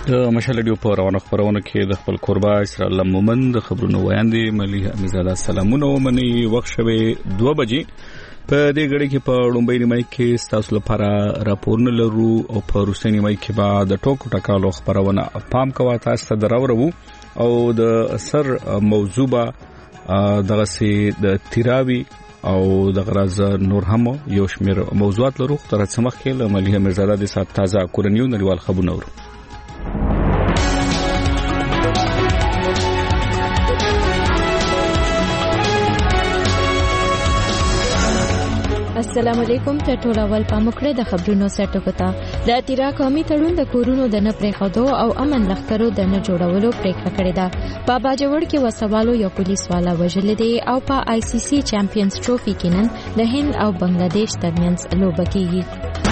مشال ډیو په روانه خبرونه کې د خپل قربا اسرائیل مومن د خبرونو ویاندې ملي امیزاده سلامونه ومني وخت شوه 2 بجې په دې غړي کې په لومبۍ نیمای کې تاسو لپاره راپورونه لرو او په روسي نیمای کې بعد د ټوکو ټکالو خبرونه پام کوه تاسو ته دراورو او د اثر موضوع دغه سي د تیراوي او د غراز نور هم یو شمیر موضوعات لرو تر څه مخکې ملي امیزاده د سات تازه کورنیو نړیوال خبرونه ورو السلام علیکم ته ټول اول پامکړه د خبرونو سرټکو ته د اتیرا قومي تړون د کورونو د نه پریخدو او امن لخرو د نه جوړولو پریکړه کړې ده په باجوړ کې وسوالو یو پولیس والا وژل دي او په آی سی سی چمپیونز ټروفي کې نن د هند او بنگلاديش ترمنځ لوبه کیږي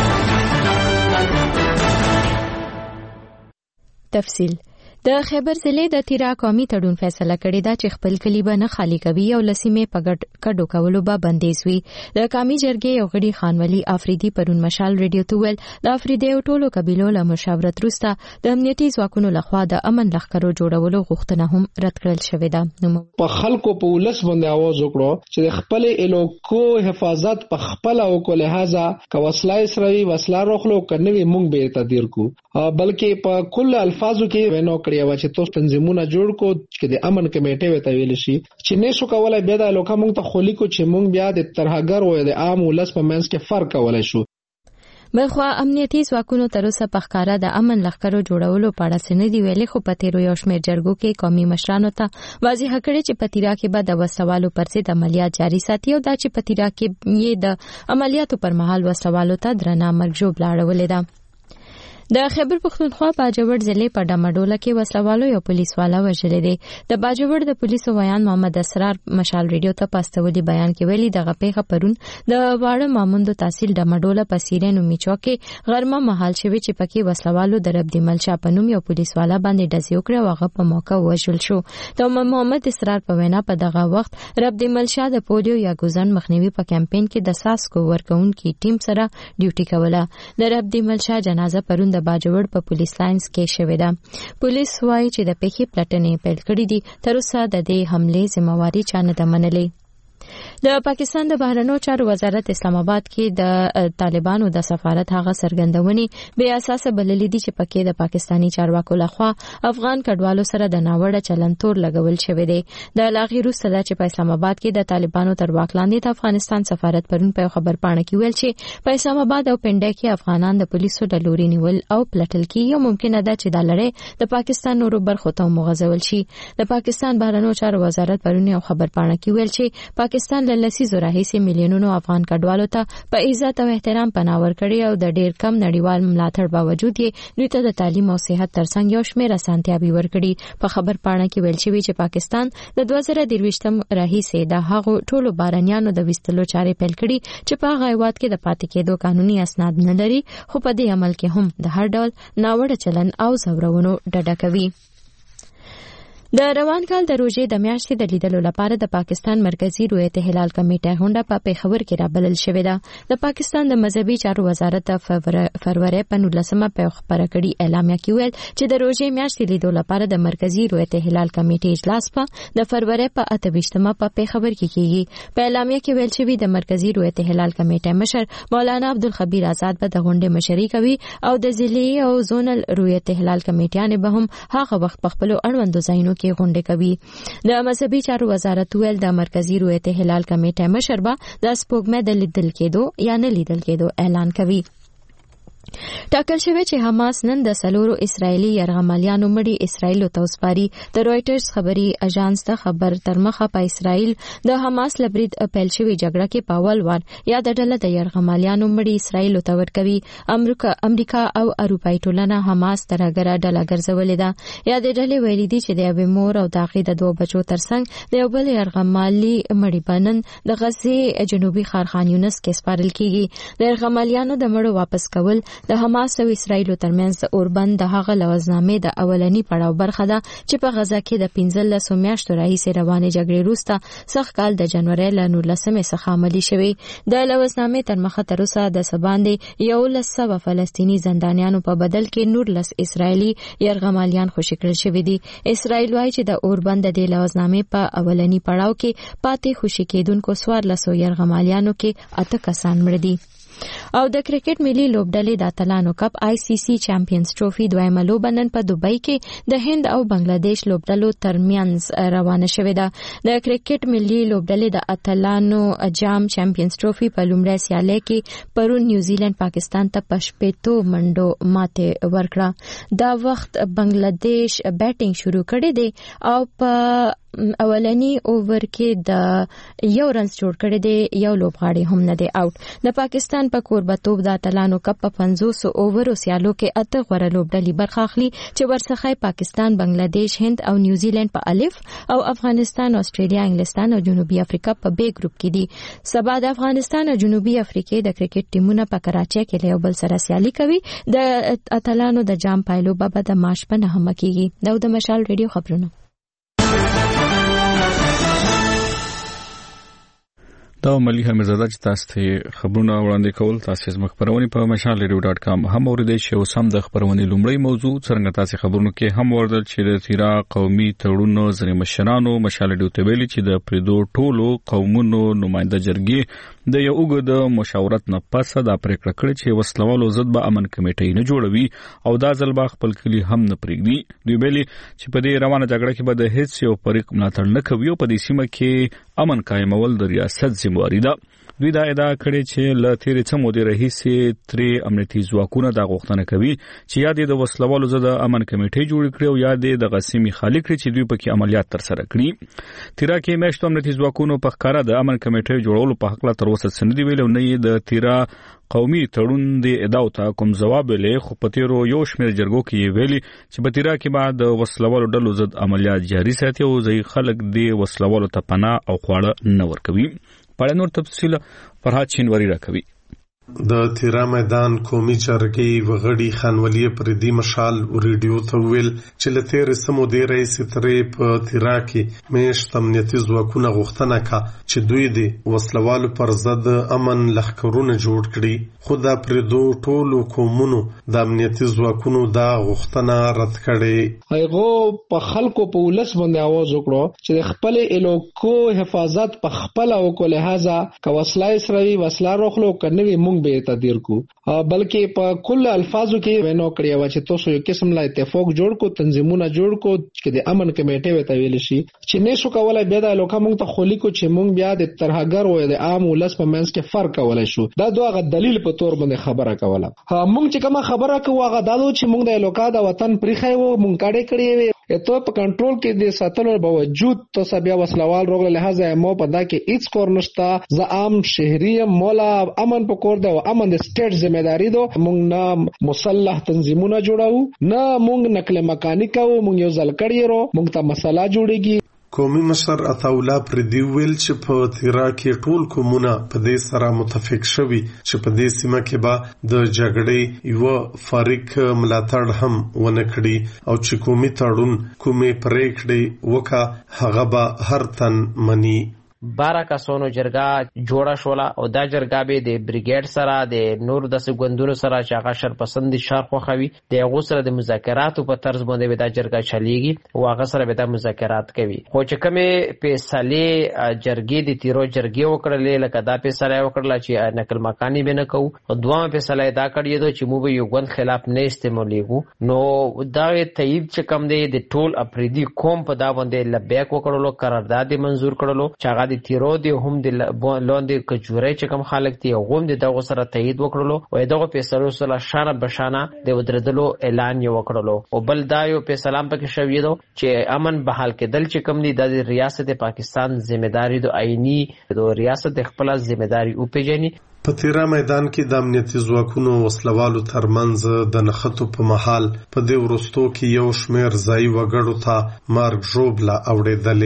تفصیل د خیبر ضلع د تیرا قومي تړون فیصله کړې ده چې خپل کلی به نه خالی کوي او لسیمه پګړ کډو کولو به بندیز وي د قومي جرګې یو غړي خانولي افریدي پرون مشال ریډیو توول د افریدي او ټولو قبيلو له مشاورت وروسته د امنیتي ځواکونو لخوا د امن لخرو جوړولو غوښتنه هم رد کړل شوې ده نو په خلکو په ولس باندې आवाज وکړو چې خپل الوکو حفاظت په خپل او کو لہذا کوسلای سروي وسلا روخلو کنوي مونږ به تدیر کو بلکې په کل الفاظو کې ونو کړی و چې تاسو تنظیمونه جوړ کو چې د امن کمیټه وته ویل شي چې نشو کولای بیا د لوکا مونږ ته خولي کو چې مونږ بیا د ترهګر او د عام ولس په منځ کې فرق کولای شو بلخوا امنیتي ځواکونو تر اوسه په ښکارا د امن لخرو جوړولو په اړه سند دی ویلي خو په تیرو یو شمېر جرګو کې قومي مشرانو ته واضح کړي چې په تیرا کې به د وسوالو پر ضد عملیات جاري ساتي او دا چې په تیرا کې یې د عملیاتو پر مهال وسوالو ته درنه مرګ جوړ لاړولې ده د خیبر پختونخوا باجوړ ضلع په ډمډوله کې وسوالو یو پولیس والا وژل دي د باجوړ د پولیسو ویان محمد اسرار مشال ریډیو ته پاستولي بیان کې ویلي دغه پیښه پرون د واړه ماموندو تحصیل ډمډوله په سیرینو میچو کې غرمه محل شوی چې پکې وسوالو د رب دی ملشا پنوم یو پولیس والا باندې ډزې وکړه او هغه په موقع وژل شو د محمد اسرار په وینا په دغه وخت رب دی ملشا د پولیو یا ګوزن مخنیوي په کمپاین کې د ساسکو ورکونکو ټیم سره ډیوټي کوله د رب دی ملشا جنازه پرون د باجوړ په پولیس لاینز کې شوې ده پولیس وايي چې د پیښې پلټنې پیل کړې دي تر اوسه د دې حمله ذمہواری چا نه ده منلې د پاکستان د بهرنیو چارو وزارت اسلام آباد کې د طالبانو د سفارت هغه سرګندونې بې اساسه بللې دي چې پکې د پاکستانی چارواکو لخوا افغان کډوالو سره د ناوړه چلنتور لګول شوی دی د لاغي روسه چې په اسلام آباد کې د طالبانو تر واک لاندې د افغانستان سفارت پرون په خبر پاڼه کې ویل چې په اسلام آباد او پنډه کې افغانان د پولیسو د لوري نیول او پلټل کیږي او ممکنه ده چې د لړۍ د پاکستان نورو برخو ته مغزول شي د پاکستان بهرنیو چارو وزارت پرون یو خبر پاڼه کې ویل چې پاکستان له لسیزو راهیسې میلیونونو افغان کډوالو ته په عزت او احترام پناه ورکړي او د ډیر کم نړیوال ملاتړ باوجود یې دوی ته د تعلیم او صحت ترڅنګ یو شمېر اسانتیاوې ورکړي په خبر پاڼه کې ویل شوی چې پاکستان د 2023م راهیسې د هغو ټولو بارنیانو د وستلو چارې پیل کړي چې په هغه هیواد کې د پاتې کېدو قانوني اسناد نه لري خو په دې عمل کې هم د هر ډول ناوړه چلن او زورونو ډډه کوي د روان کال د روزې د میاشتې د لیدلو لپاره د پاکستان مرکزی رؤیت هلال کمیټه غونډه په پیښور کې رابلل شوې ده د پاکستان د مذهبي چارو وزارت د فروری په 19مه په خبره کړي اعلامیه کې ویل چې د روزې میاشتې لیدلو لپاره د مرکزی رؤیت هلال کمیټې اجلاس په د فروری په 28مه په پیښور کې کیږي په اعلامیه کې ویل شوی د مرکزی رؤیت هلال کمیټې مشر مولانا عبدالخبیر آزاد به د غونډې مشري کوي او د ضلعي او زونل رؤیت هلال کمیټیان به هم هغه وخت په خپل اړوندو ځایونو کې غونډه کوي د مذهبي چارو وزارت ویل د مرکزی رؤیت هلال کمیټه مشر به د سپوږمۍ د لیدل کېدو یا نه لیدل کېدو اعلان کوي ټاکل شوی چې حماس نن د سلورو اسرایلی یرغمالیانو مړي اسرایل ته وسپاري د رويټرز خبري اژانس ته خبر ترمخه په اسرایل د حماس لبرید پیل شوی جګړه کې پاول وار یا د ډله د یرغمالیانو مړي اسرایل ته ورکوي امریکا او اروپای ټولنه حماس ترګره ډله ګرځولې ده یا د ډلې ویلي دي چې د یوې مور او داغې د دوه بچو ترڅنګ د یو بل یرغمالي مړي بنن د غزې جنوبي خار خان یونس کې سپارل کیږي د یرغمالیانو د مړو واپس کول د حماس او اسرایل ترمنځ اوربند د هغه لوزنامې د اولنی پړاو برخه ده چې په غزا کې د 15 میاشتو راهیسې روانې جګړې وروسته سخت کال د جنوري له 19 څخه عملي شوی. د لوزنامې تر مخه تر اوسه د سباندې 1100 فلسطینی زندانیانو په بدل کې 19 اسرایلی يرغمالیان خوشی کړل شوی دي. اسرایل وايي چې د اوربند د لوزنامې په اولنی پړاو کې پاتې خوشی کېدونکو 1400 يرغمالیانو کې 8 کسان مړ دي. او د کرکټ ملي لوبډلې د اتلانو کپ ICC چمپیونز ټرافي دویمه لوبه نن په دوبۍ کې د هند او بنگلاديش لوبډلو ترمنځ روانه شوې ده. د کرکټ ملي لوبډلې د اتلانو جام چمپیونز ټرافي په لومړي سیالي کې پرون نیوزیلند پاکستان ته په 15 منډو ماته ورکړه. دا وخت بنگلاديش بیټینګ شروع کړې ده او په اولنی اوور کې د یو رنز جوړ کړی دی، یو لوبغاړی هم نه دی آوټ. د پاکستان په کوربتوب د اتلانو کپ په 500 اوورو سیالو کې 8 غوړه لوبډلې برخه اخلي چې ورڅخه پاکستان، بنگلاديش، هند او نیوزیلند په الف او افغانستان، استرالیا، انګلستان او جنوبي افریقا په B ګروپ کې دي. سبا د افغانستان او جنوبي افریقې د کرکټ ټیمونه په کراچۍ کې له بل سره سیالي کوي. د اتلانو د جام پایلو به د مارچ په 9 کېږي. د مشال ریډیو خبرونه. دا ملي همزاده چې تاسو ته خبرونه وړاندې کول، تاسو زموږ خبرونه په mashalradio.com هم اوریدئ شئ. او سم د خبرونه لومړی موضوع څنګه تاسو خبرونه کې هم وردل چې د تیرا قومي تړون زری مشرانو mashalradio ته ویلي چې د پردو ټولو قومونو نماینده جرګې د یو اوږد مشاورت نه پس دا پریکړه کړې چې وسلوالو ضد به امن کمیټې نه جوړوي او دا ځل به خپل کلی هم نه پرېږدي. دوی ویلي چې په دې روانه جګړه کې به د هیڅ یو فریق ملاتړ نه کوي او په دې سیمه کې امن قائمول د ریاست ذمہواری ده. دوی دا ادعا کړې چې له تیرې څه مودې راهیسې ترې امنیتي ځواکونه دا غوښتنه کوي چې یا د وسلوالو ضد امن کمیټې جوړ کړي او یا د غسیمي خالي کړي چې دوی پکې عملیات ترسره کړي. تیرا کې میاشتو امنیتي ځواکونو په ښکارا د امن کمیټې جوړولو په حق لا تر اوسه څه نه دی ویلي او نه یې د تیرا قومي تړون د ادعاو ته کوم ځواب ویلی. خو په تیرو یو شمېر جرګو کې یې ویلي چې په تیرا کې به د وسلوالو ډلو ضد عملیات جاري ساتي او ځایي خلک د وسلوالو ته پناه او خواړه نه ورکوي. په نور تفصیل فرهاد شینواری راکوي. د تیرا میدان قومي جرګې وغړي خانولي پردي مشال ریډیو ته ویل چې له تیرې سمو دی رئیس ترې په تیرا کې میشت امنیتي ځواکونه غوښتنه کا چې دوی د وسلوالو پر ضد امن لښکرونه جوړ کړي. خو دا پردو ټولو قومونو د امنیتي ځواکونو دا غوښتنه رد کړي. هغه په خلکو په ولس باندې आवाज وکړو چې د خپل الوکو حفاظت په خپل او کو لہذا کا وسلای سروي وسلا روخلو کنوي مونږ به تدیر کو بلکې په کل الفاظو کې وینو کړی و چې تاسو یو قسم لا اتفاق جوړ کو، تنظیمونه جوړ کو چې د امن کمیټې وته ویل شي چې نشو کولای بیا د لوکا مونږ ته خولي کو چې مونږ بیا د ترهګر او د عام ولس په منځ کې فرق کولای شو. دا دوه دلیل په تور باندې خبره کوله. مونږ چې کومه خبره کوو هغه دالو چې مونږ د لوکا د وطن پریخای وو مونږ کاډې کړی وي ته په کنټرول کې د ساتلو باوجود تاسو بیا وسلوال روغله لہذا مو په دا کې هیڅ کور نشته. ز عام شهري مولا امن په کور د امن د سټیټ ځمېداري دو. مونږ نه مسلح تنظیمونه جوړاو نه مونږ نقل مکانی کوو، مونږ یو ځل کړی رو مونږ ته مسله جوړیږي. قومي مشر عطاولا پردي ویل چې په تیرا کې ټول قومونه په دې سره متفق شوي چې په دې سیمه کې به د جګړې یو فریق ملاتړ هم ونه کړي او چې قومي تړون کومې پریکړې وکړه هغه به هر تن مني. 12 کسانو جرګه جوړه شوله او دا جرګه به د بریګیډ سره د نور د سګوندونو سره چې هغه شرپسند شار خوخوي د هغه سره د مذاکراتو په طرز باندې به دا جرګه چلیږي او هغه سره به دا مذاکرات کوي. خو چې کومه فیصله جرګې د تیرو جرګې وکړلې لکه دا فیصله وکړه چې نقل مکانی به نه کوو او دوه فیصله دا کړی دو چې مو به یو غون خلاف نه استعمالېږو. نو دا تایید چې کوم دی د ټول افریدي قوم په دا باندې لبیک وکړلو، قرارداد منزور کړلو چې د تیرو دی هم د لاندې کجوري چې کوم خلک دی هم د دغه سره تایید وکړلو او دغه فیصلو سره شانه بشانه د ودردلو اعلان یې وکړلو. او بل دا یو فیصله پکې شوې ده چې امن بحال کېدل چې کوم دی د ریاست پاکستان ذمہداري د آئینی د ریاست خپل ذمہداري او پیژني. په تیرا میدان کې د امنیتي ځواکونو وسلوالو ترمنځ د نښتو په محل په دې ورستو کې یو شمېر ځای وګړو ته مارګ ژوبله اوړېدلې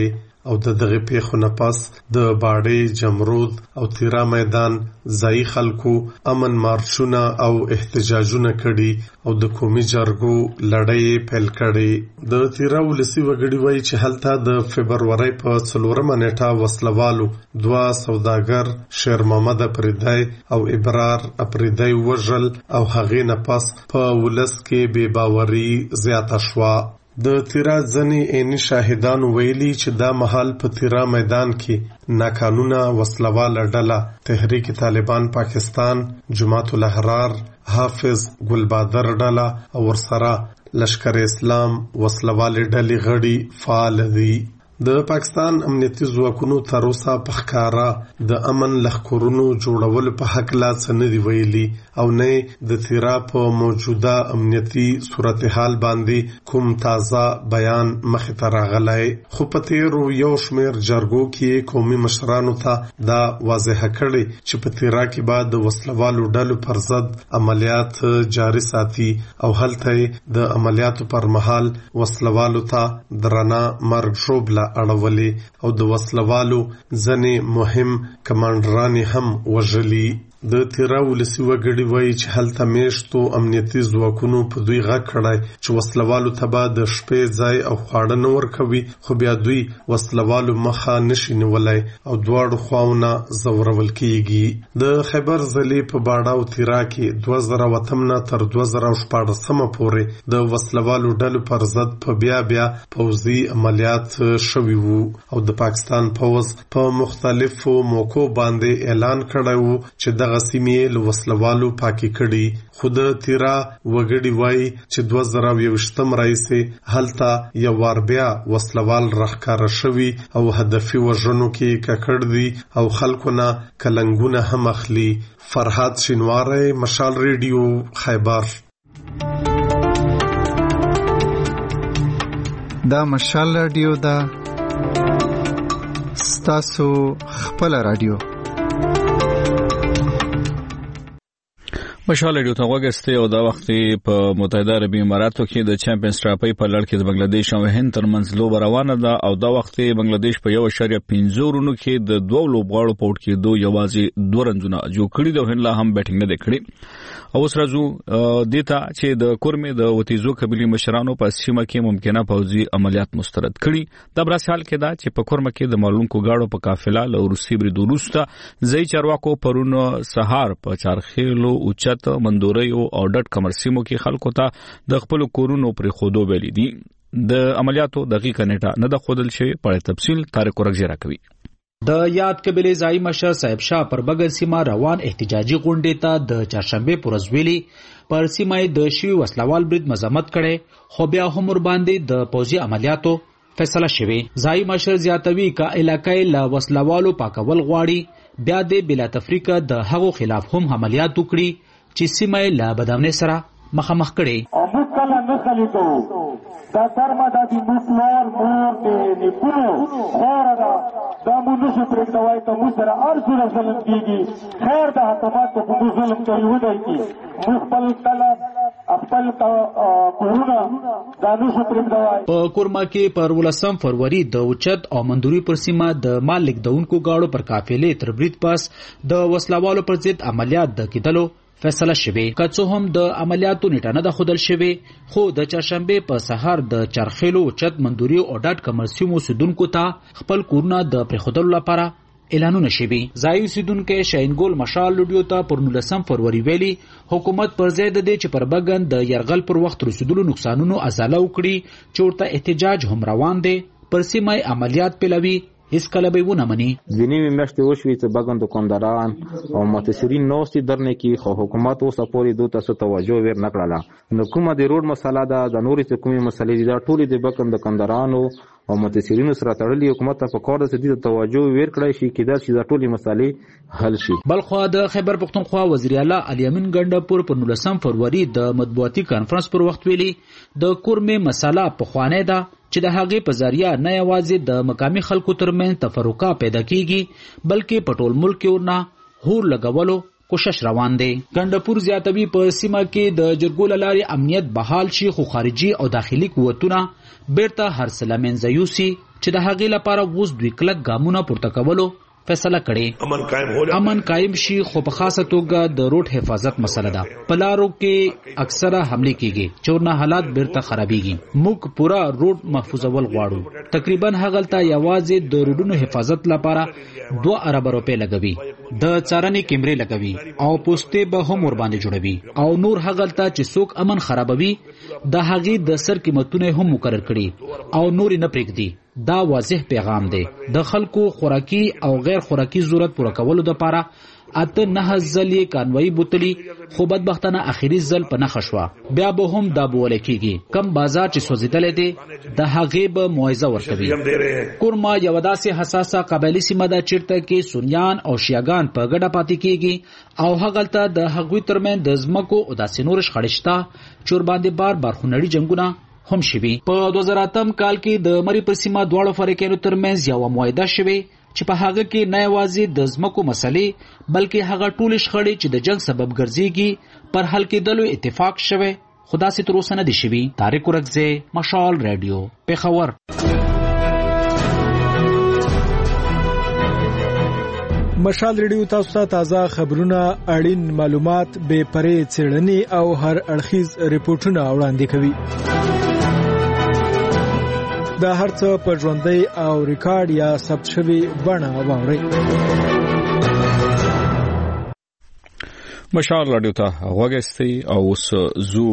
او دغه پیښو نه پس د باډې جمرود او تیرا میدان ځای خلکو امن مارچونه او احتجاجونه کړي او د قومي جرګو لړۍ پیل کړي. د تیرا ولسی وګړي وایي چې هلته د فبروري په 4 نیټه وسلوالو 2 سوداګر شیر محمد اپریدی او ابرار اپریدی وژل او هغې نه پس په ولس کې بې باوري زیاته شوه. د تیرا ځنې عیني شاهدان ویلي چې دا مهال په تیرا میدان کې ناقانونه وسلواله ډله تحریک طالبان پاکستان، جماعت الاحرار، حافظ ګلبادر ډله او ورسره لشکر اسلام وسلواله ډلې غړي فعال دي. د پاکستان امنیتي ځواکونو تر اوسه په ښکارا د امن لښکرونو جوړولو په هکله څه نه دي ویلي او نه د تیرا په موجوده امنیتي صورتحال باندې کوم تازه بیان مخې ته راغلی. خو په تیرو یو شمېر جرګو کې قومي مشرانو ته دا واضحه کړې چې په تیرا کې به د وسلوالو ډلو پر ضد عملیات جاري ساتي او هلته د عملیاتو پر مهال وسلوالو ته درنه مرګ ژوبله اړولې او د وسلوالو ځنې مهم کمانډران هم وژلي. د تیرا ولسی وګړي وایي چې هلته میشتو امنیتي ځواکونو په دوی غږ کړی چې وسلوالو ته به د شپې ځای او خواړه نه ورکوي، خو بیا دوی وسلوالو مخه نشي نیولی او دواړو خواونه ځورول کیږي. د خیبر ضلع په باډا او تیرا کې 2008 نه تر 2014 پورې د وسلوالو ډلو پر ضد په بیا پوځي عملیات شوي وو او د پاکستان پوځ په مختلفو موقعو باندې اعلان کړی وو چې دغه سیمې له وسلوالو پاکي کړي. خو د تیرا وګړي وایي چې 2021 راهیسې هلته یو وار بیا وسلوال راښکاره شوي او هدفي وژنو کې ککړ دي او خلکو نه کلنګونه هم اخلي. فرهاد شینواری، مشال ریډیو، خیبر. دا مشال ریډیو دا ستاسو خپل ریډیو. مشال ریډیو ته وګورئ او دا وخت په متحده عربي اماراتو کې د چمپیونز ټرافي په لړ کې د بنگلاديش او هند ترمنځ لوبه روانه ده او دا وخت بنگلاديش په 1.5 رونو کې د 2 لوبغاړو په وټ کې 2 یوازې 2 رنونه جوړ کړي دي. هند لا هم بیټینګ نه کړي او اوس راځو دیتا چې د کورمې د وتیزو قبيلي مشرانو په سیمه کې ممکنه پوځي عملیات مسترد کړي. د براسال کې دا چې په کورمه کې د معلومکو غاړو په قافله له روسي بریدو وروسته ځای چارواکو پرون سهار په چارخیلو اوچت مندوریو او ډټ کمرسیمو کې خلکو ته د خپل کورونو پر خودو ویلي دي. د عملیاتو دقیقه نیټه نه د خودل شي په تفصیل طارق ورغجرا کوي. د یاد قبیله ځای مشر صاحب شاه پر بغل سیمه روان احتجاجي غونډې ته د چهارشنبه پر ورځ ویلي پر سیمه د شی وسلوال برید مذمت کړي خو بیا هم ور باندې د پوځي عملیاتو فیصله شوه. ځای مشر زیاتوي کا علاقې لا وسلوالو پاکول غواړي بیا د بلا تفریقه د هغو خلاف هم عملیات وکړي چې سیمه لا بدامنه سره مخامخ کړي. امید کله نه خلیدو دا ترما د مسلمان مور د نیکونو خورا دا مونږ پرې دوای ته موږ سره ارزو ظلم کیږي خیر د حکومت په موږ ظلم کوي ودای کی خپل طلب خپل کورونا دا نو پرې دوای. په کورما کې پر 18 فروری د اوچت او مندوري پر سیمه د مالک دونکو گاړو پر قافلې تر برید پاس د وسلوالو پر ضد عملیات د کېدلو فیصله شوه. که هم د عملیاتو نیټه نه د خودل شوه خو د چهارشنبه په سحر د چرخیلو اوچت مندوري او ډاټ کمرسیمو سودونکو ته خپل کورونه د پرخودلو لپاره اعلانونه شوي. ځای اوسیدونکو شاینګول مشال لډیو ته پر 19 فروری ویلي حکومت پر ځای د دې چې پر بغن د يرغل پر وخت رسیدلو نقصانونو ازاله وکړي چې ورته احتجاج هم روان دي پر سیمه عملیات پیلوي هیڅ کله به ونه مني. ځینې میاشتې وشوي چې بغن دکانداران او متسرین نوستي درنه کې خو حکومت اوس پورې دوی ته توجه ور نه کړله. نو کومه د روډ مسله ده د نورې کومې مسلې دا ټولې د بغن دکاندارانو او متسرینو سره تړلې حکومت ته په کار ده چې د توجه ور کړی شي کېدل چې د ټولې مسلې حل شي. بلخو د خیبر پختونخوا وزیر اعلی علي امین ګندپور په 19 فروری د مطبوعاتي کانفرنس پر وخت ویلي د کورمې مسله په خوانه ده چې د هغې په ذریعہ نه یوازې د مقامی خلکو ترمنځ تفرقه پیدا کیږي بلکې په ټول ملک کې ورنه هور لګولو کوشش روان دی. ګندپور زیاتوي په سیمه کې د جرګو له لارې امنیت بحال شي خو خارجي او داخلي قوتونه بیرته هر څه له منځه یوسي چې د هغې لپاره اوس دوی کلک ګامونه پورته کولو فیصله کړي. امن قائم شي خو په خاصه توګه د روډ حفاظت مسله ده. په لارو کې اکثره حملې کیږي چې ورنه حالات بیرته خرابېږي. موږ پورا روډ محفوظول غواړو. تقریبا هغلته یوازې د روډونو حفاظت لپاره 2 ارب روپۍ لګوي. د څارنې کیمرې لګوي او پوسټې به هم ور باندې جوړوي او نور هغلته چې څوک امن خرابوي د هغې د سر قیمتونه هم مقرر کړي او نور نه پرېږدي. دا واضح پیغام دی. د خلکو خوراکي او غیر خوراکي ضرورت پوره کولو لپاره 8-9 ځلې کانوایی بوتلی خو بدبختانه اخیری ځل په نخښه شوه. بیا به هم دا بوله کیږي کم بازار چې سوځیدلی دی د هغې به معاوضه ورکوي. کورما یوه داسې حساسه قبایلي سیمه ده چیرته کې سنیان او شیعګان په ګډه پاتې کیږي او هغلته د هغوی ترمنځ د ځمکو او داسې نور شخړې شته چې ورباندې بار خونړي جنګونه هم شوي. په 2008 کال کې د مری پر سیمه دواړو فریقینو ترمنځ یوه معاهده شوې چې په هغه کې نه یوازې د ځمکو مسلې بلکې هغه ټولې شخړې چې د جنګ سبب ګرځېږي پر حل کېدلو اتفاق شوی خو داسې تر اوسه نه دی شوي. طارق ورکزی، مشال رادیو، پېښور. مشال ریډیو تاسو ته تازه خبرونه، اړین معلومات، بې پرې څېړنې او هر اړخیز ریپورټونه وړاندې کوي. دا هر څه په ژوندۍ او ریکارډ یا ثبت شوی بڼه واورئ. مشال رادیو ته غوږ ایستی او اوس زو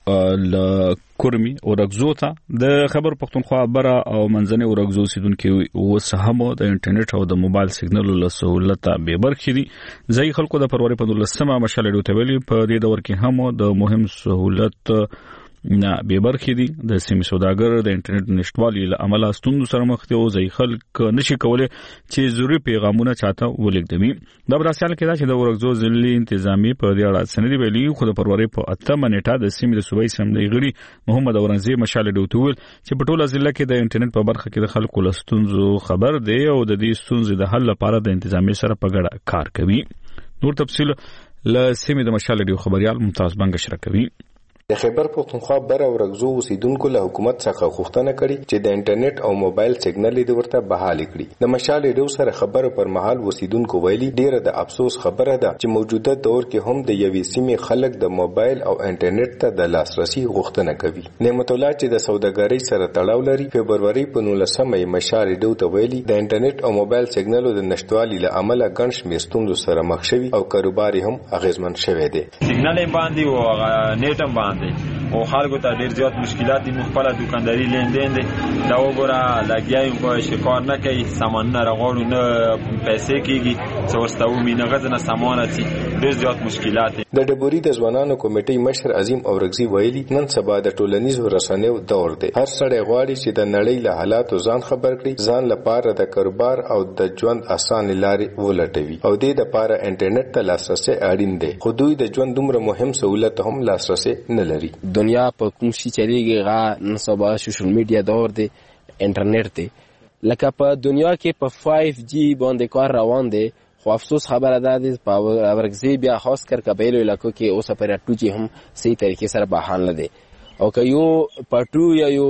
ل کورمي اورګزو ته د خبر پښتونخوا بره او منځنۍ اورګزو اوسیدونکو اوس هم د انټرنیټ او د موبایل سیګنال له سہولت به برخې دي. ځای خلکو د فروری په 12مه مشال رادیو ته ویلي په دې دور کې هم د مهم سہولت نه به برخې دي. د سیمې سوداګر د انټرنیټ نشټوالي له امله ستوندو سره مخ دي او ځای خلک نشي کولای چې ضروري پیغامونه چاته ولېږدوي. دا براسیال کې دا چې د اورګزو ځلې انتظامی په دې اړه سندې ویلي خو د فروری په 8مه نیټه د سیمې د صوبایي اسمبلی غړي محمد اورنګزی مشال رادیو ته ویل چې په ټوله ضلع کې د انټرنیټ په برخه کې د خلکو له ستونزو خبر دی او د دې ستونزې د حل لپاره د انتظامی سره په ګډه کار کوي. نور تفصیل له سیمې د مشال رادیو خبريال ممتاز بنګ شریکوي. د خیبر پښتونخوا بره ورګزو اوسیدونکو له حکومت څخه غوښتنه کړې چې د انټرنیټ او موبایل سیګنال یې ورته بحال کړي. د مشال ریډیو سره خبرو پر مهال اوسیدونکو ویلي ډیره د افسوس خبره ده چې موجوده دور کې هم د یوې سیمې خلک د موبایل او انټرنیټ ته د لاسرسي غوښتنه کوي. نعمت الله چې د سوداګرۍ سره تړاو لري فبرवरी په 19مه مشال ریډیو ته ویلي د انټرنیټ او موبایل سیګنالو د نشټوالي له امله ګڼ شمېر ستونزو سره مخ شوي او کاروبار هم اغیزمن شوی دی. سیګنال باندې او نیټ باندې او خلکو ته ډیر زیات مشکلات دي. مخبره دکانداري لیندین دي دا وګوره لګیایم په شکار نه کوي سامان نه راغړو نه پیسې کیږي څورستو مینه غزنه سامان اچي ډیر زیات مشکلات دي. د ډبوري د ځوانانو کمیټې مشر عظیم اورګزی ویلي نن سبا د ټولنیزو رسنیو دور دی. هر سړی غواړي چې د نړۍ له حالاتو ځان خبر کړي، ځان لپاره د کاروبار او د ژوند اسانه لارې ولټوي او د لپاره انټرنیټ ته لاسرسي اړین دی. خو دوی د ژوند دومره مهم سہولت هم لاسرسي نه لري. دنیا په کوم شي چلیږي غا نن سبا سوشل میډیا دور دی، انټرنیټ دی. لکه په دنیا کې په 5G باندې کار روان دی خو افسوس خبره ده په اورګزی بیا خاص کر قبایلو علاقو کې اوس پر 2G هم صحیح طریقې سره بحال نه دی او که یو پټو یا یو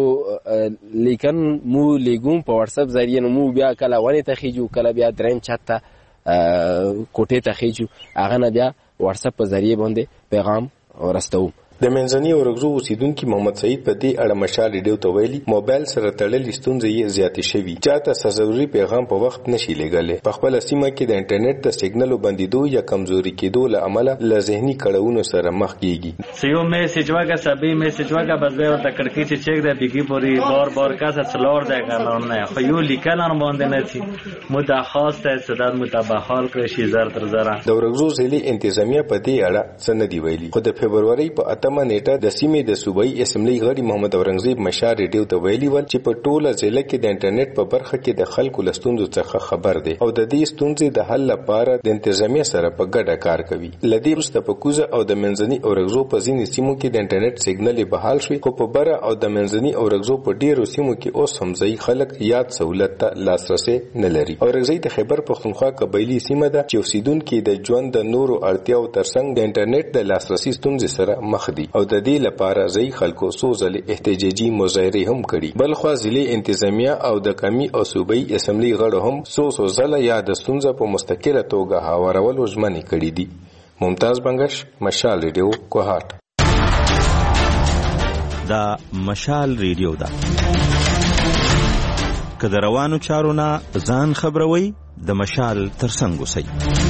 لیکن مو لیګوم په واتس اپ ذریعہ نو مو بیا کله ونی ته خېجو کله بیا دریم چاته کوټه ته خېجو هغه نه بیا واتس اپ په ذریعہ باندې پیغام ورستو. د منځني اورګزو اوسیدونکو محمد سعید په دې اړه مشال ریډیو ته ویلي موبایل سره تړلې ستونزې یې زیاتې شوي. چاته ضروري پیغام په وخت نشي لګولای. په خپل سیمه کې د انټرنیټ د سیګنالو بندیدو یا کمزوري کېدو له امله له ذهني کړهونو سره مخ کیږي. سیو میسج واګه سبي میسج واګه بس به ورته کړکې چې چیک ده بيګي پوری بار کاسه څلور ده کارونه نه خو یو لیکل ان باندې نه چی متخصص ته صدر متبحال کړی شي زر تر زره. د اورګزو ځلې انتظامیه په دې اړه څه نه دی ویلي خو د فبرवरी په 8مه نیټه د سیمې د صوبایي اسمبلی غړي محمد اورنګزیب مشال ریډیو ته ویلي ول چې په ټوله ضلع کې د انټرنیټ په برخه کې د خلکو لستوندو څخه خبر دي او د دې ستونزې د حل لپاره د انتظامیه سره په ګډه کار کوي. لدی وروسته په کوزه او د منځني اورګزو په ځینې سیمو کې د انټرنیټ سیګنال بحال شوی، خو په بره او د منځني اورګزو په ډیرو سیمو کې اوس هم ځای خلک یاد سہولت ته لاسرسي نه لري. اورګزی د خیبر پختونخوا قبایلی سیمه ده چې اوسیدونکو د ژوند د نورو اړتیاو ترڅنګ د انټرنیټ د لاسرسي ستونزې سره مخ دي او د دې لپاره ځای خلکو څو ځلې احتجاجي مظاهره هم کړي. بلخوا ضلعي انتظامیه او د قومي او صوبایي اسمبلی غړو هم څو ځله یا د ستونزې په مستقله توګه هوارولو ژمنې کړې دي. ممتاز بنگش، مشال ریډیو، کوهات. دا مشال ریډیو ده. که د روانو چارو نه ځان خبروي د مشال ترڅنګ اوسئ.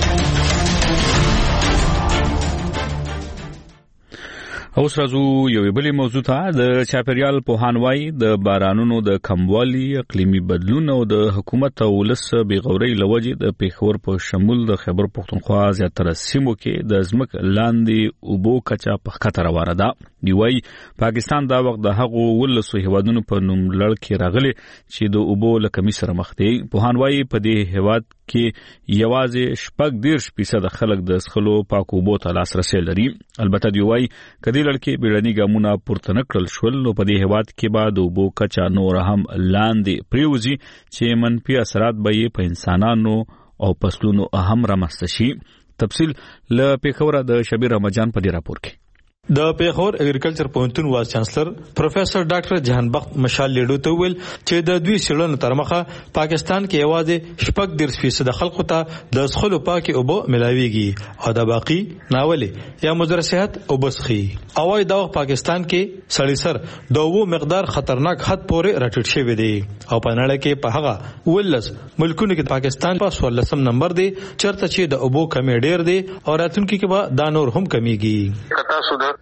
اوس راځو یو بلې موضوع ته. د چاپیریال پوهانوای د بارانونو د کموالي، اقلیمي بدلون او د حکومت او ولس بېغورۍ لوجې د پیښور په شمول د خیبر پختونخوا زیاتره سیمو کې د ځمکې لاندې اوبو کچه په ښکته روانه ده. دی وايي پاکستان دا وخت د هغو 12 هیوادونو په نوم لړ کې راغلی چې د اوبو له کمی سره مخ دي. پوهانوای په دې هیواد کې یوازې 14% خلک د څښلو پاکو اوبو ته لاسرسی لري. البته دی وايي کدی لړکې بیړني ګامونه پورته نکړل شول نو په دې هیواد کې به د اوبو کچه نور هم لاندې پریوزي چې منفي اثرات به یې په انسانانو او فصلونو هم رامنځته شي. تفصیل له پیښور د شبیر رمضان په دې راپور کې. د پیښور اګریکلچر پوهنتون وایس چانسلر پروفیسور ډاکټر جهان بخت مشال لیډو ته ویل چې د دوی سیړنو تر مخه پاکستان کې یوازې 14% خلکو ته د څښلو پاکي اوبه ملاويږي او د باقي ناولې یا مضر صحت او بسخي. اوای دا پاکستان کې سړی سر د اوبو مقدار خطرناک حد پورې راټیټ شوی دی او په نړۍ کې په هغه ولس ملکونو کې پاکستان په 14 نمبر دی چرته چې د اوبو کمی ډیر دی او راتلونکي کې به دا نور هم کمیږي.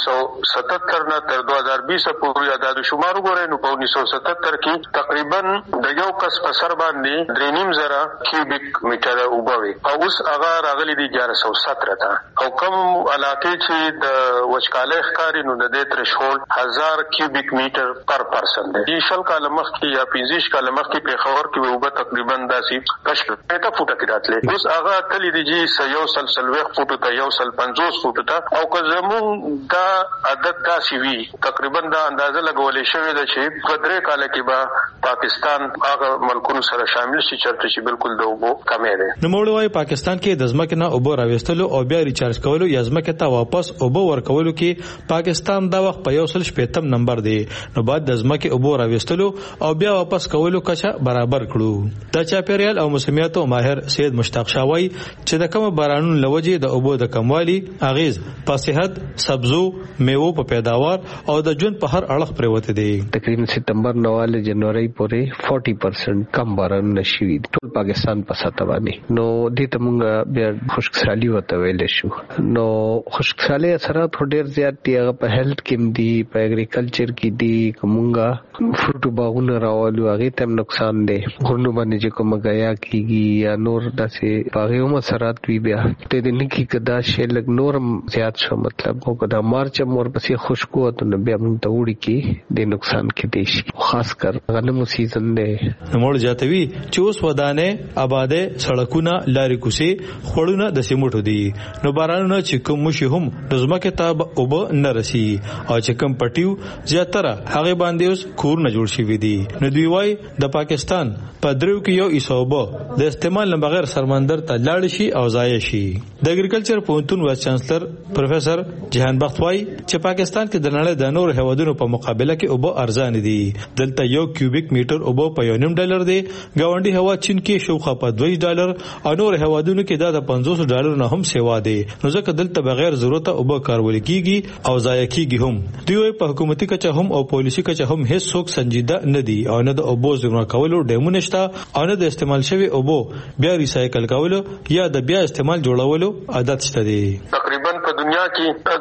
1977 نه تر 2020 پورې عدد شمار وګورئ نو په 1977 کې تقریبا د یو کس په سر باندې 3.5 کیوبیک میټر اوبه وي او اوس هغه راغلي دي 1117 ته او کوم علاقې چې د وچکالۍ ښکاری نو د دې ترشول 1000 کیوبیک میټر پر پرسن دی. د شل کال مخکې یا 15 کال مخکې په خبر کې اوبه تقریبا داسې 50 فوټه کې راتلې. اوس هغه تللی دي چې یو سلسله فوټه ته یو سل 50 فوټه ته او که زمون دا عدد داسې وي تقریبا دا اندازه لګولې شوې ده چې په 3 کال کې به پاکستان هغه ملکونو سره شامل شي چرته چې بالکل د اوبو کمی ده. نو موږ وايي پاکستان کې د ځمکې نه اوبو راوستلو او بیا ریچارج کولو یا ځمکې ته واپس اوبو ورکولو کې پاکستان دا وخت په 180 نمبر دی. نو بعد د ځمکې اوبو راوستلو او بیا واپس کولو کچه برابر کړو. د چاپیریال او موسمیاتو ماهر سید مشتاق شاوی چې د کوم بارانونو لوجې د اوبو د کموالي اغیز په صحت، سبزو، میوو په پیداوار او د ژوند په هر اړخ پروت دي. تقریبا سپتمبر نواله جنوري پورې 40% کم باران نشوي ټول پاکستان په سطح باندې. نو دې ته موږ بیا خشکسالي وته ویل شو. نو خشکسالي اثرات ډېر زیات دي په هیلث کې دي، په اګریکلچر کې دي، کومه فروټ باغونه راوالو هغه ته نقصان دي. غرونو باندې چې کومه غیا کیږي یا نور داسې باغیوم اثرات وی بیا ته دې نه کی کدا شی لګ نورم زیات شو مطلب او کدا مارچ مور پسې خشکو ته نو بیا موږ ته وړي کې د نقصان کې دي شي خاص کر غنمو سیزن دی. موږ جاتوي چې اوس ودانه آباده سړکونه لارې کوسي خړونه د سیمټو دي نو بارانونه چې کوم شي هم د ځمکې ته اوبه نه رسي او چې کوم پټیو زیاتره هغه باندې اوس کور نه جوړ شي دي. نو دوی وايي د پاکستان په درو کې یو ایسوبه د استعمال نه بغیر سمندر ته لاړ شي او ضایع شي. د اګریکلچر پوهنتون وایس چانسلر پروفیسور جهان بخت وايي چې پاکستان کې د نړۍ د نور هیوادونو په مقابله کې اوبه ارزان دي. دلته یو کیوبیک میټر اوبه په $1.5 دی. ګاونډي هوا چین کې شوخه په $2 او نور هیوادونو کې دا د $50 نه هم سیوا دي. نو ځکه دلته بغیر ضرورت اوبه کارول کیږي او ضایع کیږي هم. دوی په حکومتي کچه هم او پالیسي کچه هم هیڅ څوک سنجیده نه دي او نه د اوبو ضرورت کولو ډیمونه شته او نه د استعمال شوی اوبو بیا ریسایکل کولو یا د بیا استعمال جوړولو عادت شته دي. تقریبا په دنیا کې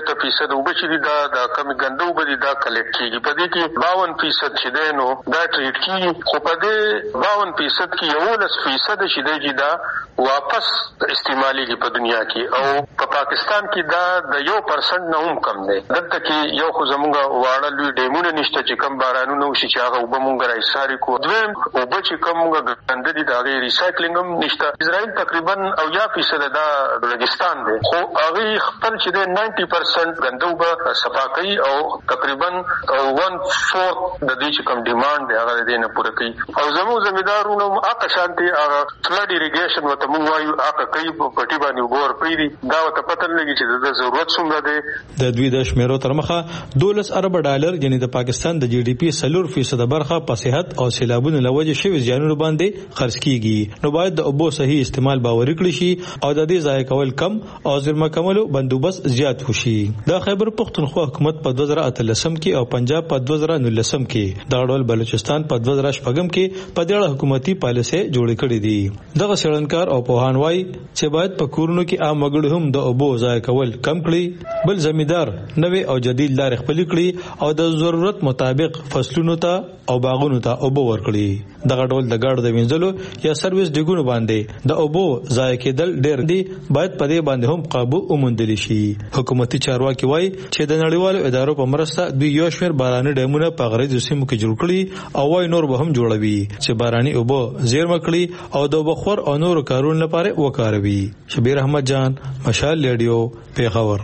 2% اوبه چې دا د کمی ګندو به دا کلیکټ کیږي. په دې کې 52% چې دی نو دا ټریټ کیږي خو په دې 52% کې 11% چې دی دا واپس استعمالي په دنیا کې او په پاکستان کې دا د 1% نه هم کم دی. دلته کې یو خو زمونږ واړه لوی ډیمونه نشته چې کم بارانونه وشي چې هغه اوبه مونږ راایساري کو. دویم اوبه چې کم مونږ ګنده دي د هغې ریسایکلینګ هم نشته. اسرائیل تقریبا 80% دا رګستان دی خو هغې خپل چې دی 90% ګنده اوبه صفا کوي او تقریبا 1/4 د دې چې کم ډیمانډ دی هغه د دې نه پوره کوي. او زموږ زمیندارونو هغه شانتي هغه فلډ اریګیشن ورته مونږ وایو هغه کوي په پټي باندې اوبه ورپرېږدي. دا ورته پته نه لګي چې د ضرورت څومره دی. د دوی د شمیرو تر مخه $12 ارب یعنی د پاکستان د GDP 4% برخه په صحت او سیلابونو لوجه شوی زیانونو باندې خرج کیږي. نو باید د اوبو صحیح استعمال باور کړی شي او د دې ضایع کول کم او زیرمه کولو بندوبست زیات وشي. د خیبر پختونخوا حکومت په 2013 کې او پنجاب په 2019 کې د ډول بلوچستان په 2014 کې په دې اړه حکومتي پالیسي جوړ کړې دي. دغه څېړنکار او پوهان وایي چې باید په کورونو کې عام وګړي هم د اوبو ضایع کول کم کړي، بل زمیندار نوې او جدید لارې خپل کړي او د ضرورت مطابق فصلونو ته او باغونو ته اوبه ورکړي. دغه ډول د ګاډو د وینځلو یا سرویس ډیګونو باندې د اوبو ضایع کېدل ډېر دي، باید په دې باندې هم قابو وموندل شي. حکومتي چارواکي وایي چې د نړیوالو ادارو په مرسته دوی یو شمېر باراني ډیمونه په غرض سیمو کې جوړ کړي او وايي نور به هم جوړوي چې باراني اوبه زیرمه کړي او د اوبخور او نورو کارونو لپاره وکاروي. شبیر احمد جان، مشال ریډیو، پیښور.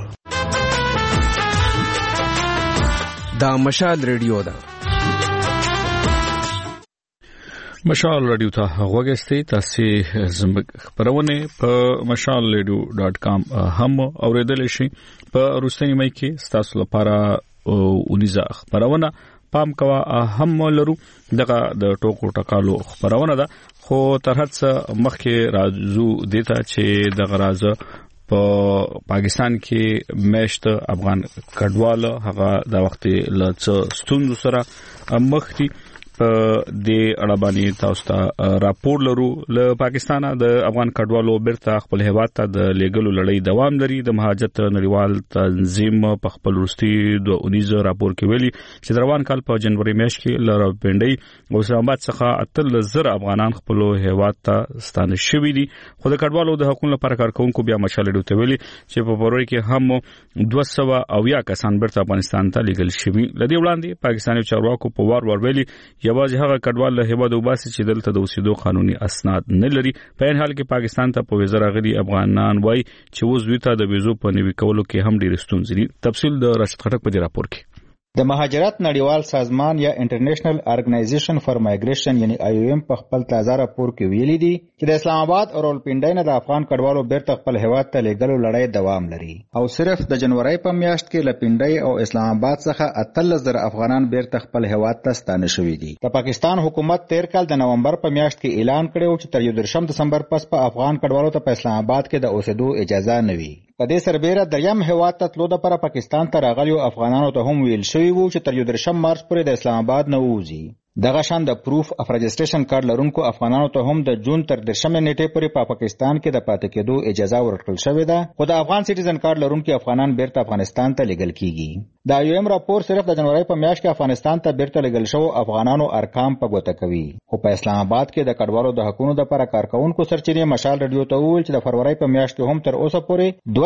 دا مشال ریډیو ده. مشال ریډیو ته غوږی تاسو زموږ خبرونه په mashalradio.com هم اوریدل شي. په روسي مې کې تاسو لپاره اونیزه خبرونه پام کوا هم لرو. دغه د ټوکو ټکالو خبرونه ده خو تر هڅه مخکې راځو دیتا چې دغه راځه په پاکستان کې میشت افغان کډوال هغه د وخت له ستونزو سره مخ دي. په دې اړه باندې تاسو ته راپور لرو. له پاکستان د افغان کډوالو بیرته خپل هیواد ته د لیګلو لړۍ دوام لري. د مهاجرت نړیوال تنظیم په خپل وروستي 2019 راپور کې ویلي چې د روان کال په جنوري میاشت کې له راوپنډۍ او اسلام آباد څخه 13,000 افغانان خپل هیواد ته ستانه شوي دي. خو د کډوالو د حقوقو لپاره کارکونکو بیا مشال ډوته ویلي چې په فروری کې هم 200 کسان بیرته افغانستان ته لیګل شوي. لدی وړاندې پاکستاني چارواکو په وار ورولي یوازې هغه کډوال له هیواد وباسي چې دلته د اوسېدو قانوني اسناد نه لري. په این حال کې پاکستان ته په ویزه راغلي افغانان وایي چې اوس دوی ته د ویزو په نوي کولو کې هم ډېر ستونزې دي. تفصیل د راشد خټک په دې راپور کې. د مهاجرت نړیوال سازمان یا انټرنیشنل ارګنایزیشن فار مایګریشن یعنی IOM په خپل تازه راپور کې ویلي دي چې د اسلام آباد او راولپنډۍ نه د افغان کډوالو بیرته خپل هیواد ته لیږلو لړۍ دوام لري او صرف د جنوري په میاشت کې له پنډۍ او اسلام آباد څخه 13,000 افغانان بیرته خپل هیواد ته ستانه شوي دي. د پاکستان حکومت تیر کال د نومبر په میاشت کې اعلان کړی چې تر 13 دسمبر پس په افغان کډوالو ته په اسلام آباد کې د اوسېدو اجازه نه وي. په دې سربېره دریم هیواد ته تلو لپاره پاکستان ته راغلیو افغانانو ته هم ویل شوی وو چې تر 13 مارچ پورې د اسلام آباد نه ووځي. دغه شان د پروف اف رجسټریشن کارت لرونکو افغانانو ته هم د جون تر 10 نیټې پورې په پاکستان کې د پاتې کېدو اجازه ورکړل شوې ده. خو د افغان سټیزن کارت لرونکو افغانان بیرته افغانستان ته لیږل کیږي. د IOM راپور صرف د جنوري په میاشت کې افغانستان ته بیرته لیږل شو افغانانو ارقام په ګوته کوي. خو په اسلام آباد کې د کډوالو د حقوقو لپاره کارکونکو سرچینې مشال ریډیو ته وویل چې د فروری په میاشت کې هم تر اوسه پورې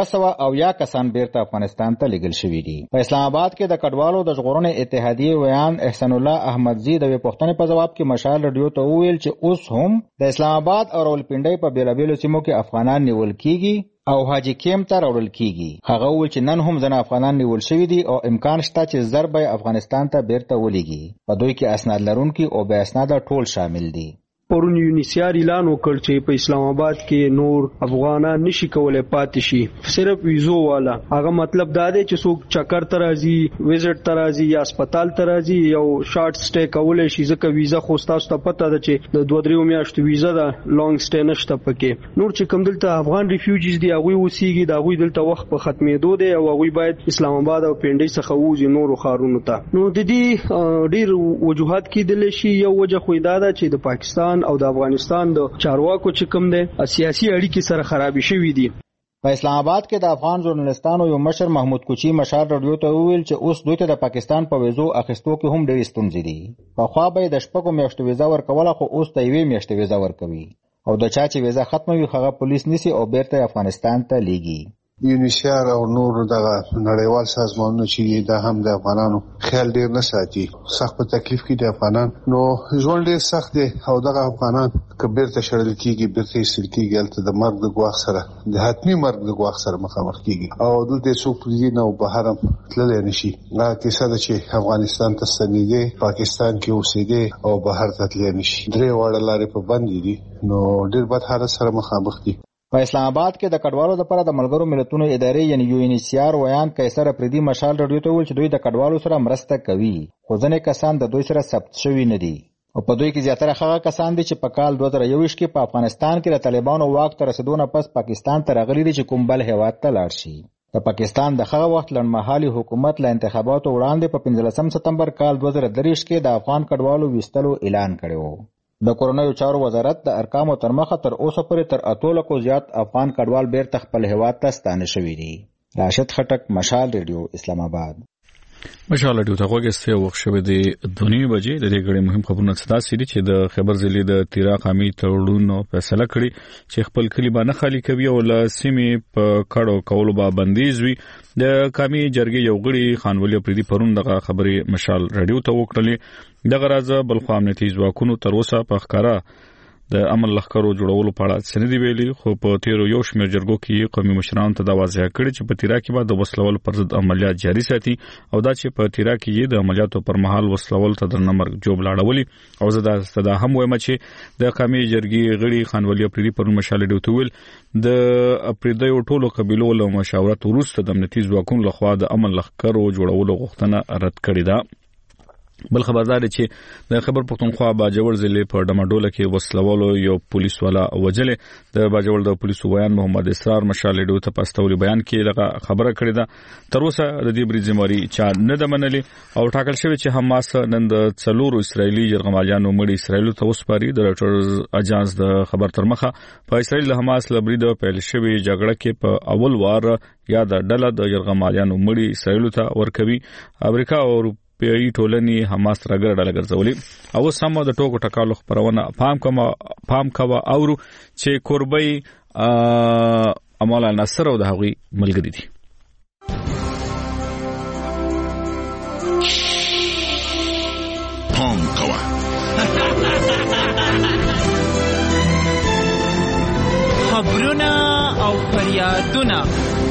200 کسان بیرته افغانستان ته لیږل شوي دي. په اسلام آباد کې د کډوالو د ژغورنې اتحادیې ویان احسان الله احمدزی د پوښتنې په جواب کې مشال ریډیو ته وویل چې اوس هم د اسلام آباد او راولپنډۍ په بیلابیلو سیمو کې افغانان نیول کیږي او حاجی کیم ته راوړل کیږي. هغه وویل چې نن هم ځنه افغانان نیول شوي دي او امکان شته چې زر به افغانستان ته بیرته ولیږي. په دوی کې اسناد لرونکي او بې اسناده ټول شامل دي. پرون یونیسیار اعلان وکړ چې په اسلام آباد کې نور افغانان نشي کولای پاتې شي، صرف ویزو والا. هغه مطلب دا دی چې څوک چکر ته راځي، ویزټ ته راځي یا هسپتال ته راځي یو شارټ سټے کولای شي، ځکه ویزا خو تاسو ته پته ده چې د 2-3 میاشتو ویزا ده، لانګ سټے نشته پکې. نور چې کوم دلته افغان ریفیوجیز دي هغه وسیږي، دا غوي دلته وخت په ختمېدو دی او هغه باید اسلام آباد او پنډۍ څخه وځي نور خارونو ته. نو د دې ډیر وجوهات کېدل شي. یو وجه خو دا ده چې د پاکستان او د افغانستان د چارواکو چې کوم دي سیاسي اړیکې سره خرابې شوې دي. په اسلام آباد کې د افغان ژورنالستانو یو مشر محمود کوچی مشال ریډیو ته وویل چې اوس دوی ته د پاکستان په ویزو اخیستو کې هم ډېرې ستونزې دي. پخوا به د 6 میاشتو ویزا ورکوله خو اوس د 1 میاشتې ویزا ورکوي او د چا چې ویزا ختمه وي هغه پولیس نیسي او بیرته افغانستان ته لیږي. یونیسیار او نور دغه نړیوال سازمانونو چې دا هم د افغانانو خیال ډیر نه ساتي، سخت په تکلیف کې د افغانان، نو ژوند ډیر سخت دی او دغه افغانان کبیر ته شړل کیږي، بیرته ایستل کیږي، هلته د مرګ د ګواښ سره، د حتمي مرګ د ګواښ سره مخامخ کیږي او دلته څوک پرې نه او بهر هم تللی نشي. دا کیسه ده چې افغانستان ته ستنېدې، پاکستان کې اوسېدې او بهر ته تللی نشي. درې واړه لارې په بندې دي، نو ډیر بد حالت سره مخامخ دي. په اسلام آباد کې د کډوالو لپاره د ملګرو ملتونو ادارې یعنی UNHCR ویان قیصر افریدي مشال رادیو ته ویل چې دوی د کډوالو سره مرسته کوي، خو ځینې کسان د دوی سره ثبت شوي نه دي او په دوی کې زیاتره هغه کسان دي چې په کال 2021 کې په افغانستان کې د طالبانو واک ته رسیدو نه پس پاکستان ته راغلي دي چې کوم بل هیواد ته لاړ شي. د پاکستان د هغه وخت لنډمهالي حکومت له انتخاباتو وړاندې په 15 سپتمبر کال 2023 کې د افغان کډوالو ویستلو اعلان کړی و. د کورنیو چارو وزارت د ارقامو تر مخه تر اوسه پورې تر 8 لکو زیات افغان کډوال بیرته خپل هیواد ته ستانه شوي دي. راشد خټک، مشال ریډیو، اسلام آباد. مشال ریډیو ته غوښتي وخت شوه د 2:30 بجې د دې غړي مهم خبرونه ستاسو دي چې د خبر ضلع د تیرا قامي تړون فیصله کړی چې خپل کلی باندې خالی کوي او له سیمې په کډو کولو با بندیز وي. د قامي جرګې یو غړي خانولي پردي پرون دغه خبرې مشال ریډیو ته وکړلې. دغه راز بل خو امنیتي ځواکونو تر اوسه په ښکارا د امن لخرو جوړولو په اړه څه نه دی ویلي، خو په تیرو یو شمېر جرګو کې قومي مشرانو ته دا واضح کړي چې په تیرا کې به د وسلوال پر ضد عملیات جاري ساتي او دا چې په تیرا کې د عملیاتو پر مهال وسلوال ته د نمبر جوب لاړولي. او زه دا هم وایم چې د قومي جرګې غړي خانولي افریدي پرون مشال ډیو ته ویل د افریدیو ټولو قبیلو له مشاورت وروسته د امنیتي ځواکونو لخوا د امن لخرو جوړولو غوښتنه رد کړې ده. بل خبردار چې د خبر پښتونخوا باجوړ ضلع په ډماډوله کې وسلوالو یو پولیس والا وجلې. د باجوړ د پولیسو ویان محمد اسرار مشال ډیو ته پاستولي بیان کې دغه خبره کړې ده. تر اوسه د دې بری ذمہواری چا نه د منلي او ټاکل شوی چې حماس نن د 4 اسرایلی جرغمالیانو مړي اسرایل ته وسپاري. د راټرز اجانس د خبر تر مخه په اسرایل د حماس لبري د پیل شوی جګړه کې په اول وار یا د ډله د جرغمالیانو مړي اسرایل ته ورکوي. امریکا او پیای ټولنې حماس راګر ډله ګرځولې. او سم د ټوکو ټکالو خبرونه پام کوا اورو چې قربای امال نصر او د هغوی ملګری دي. پام کوا خبرونه او فریادونه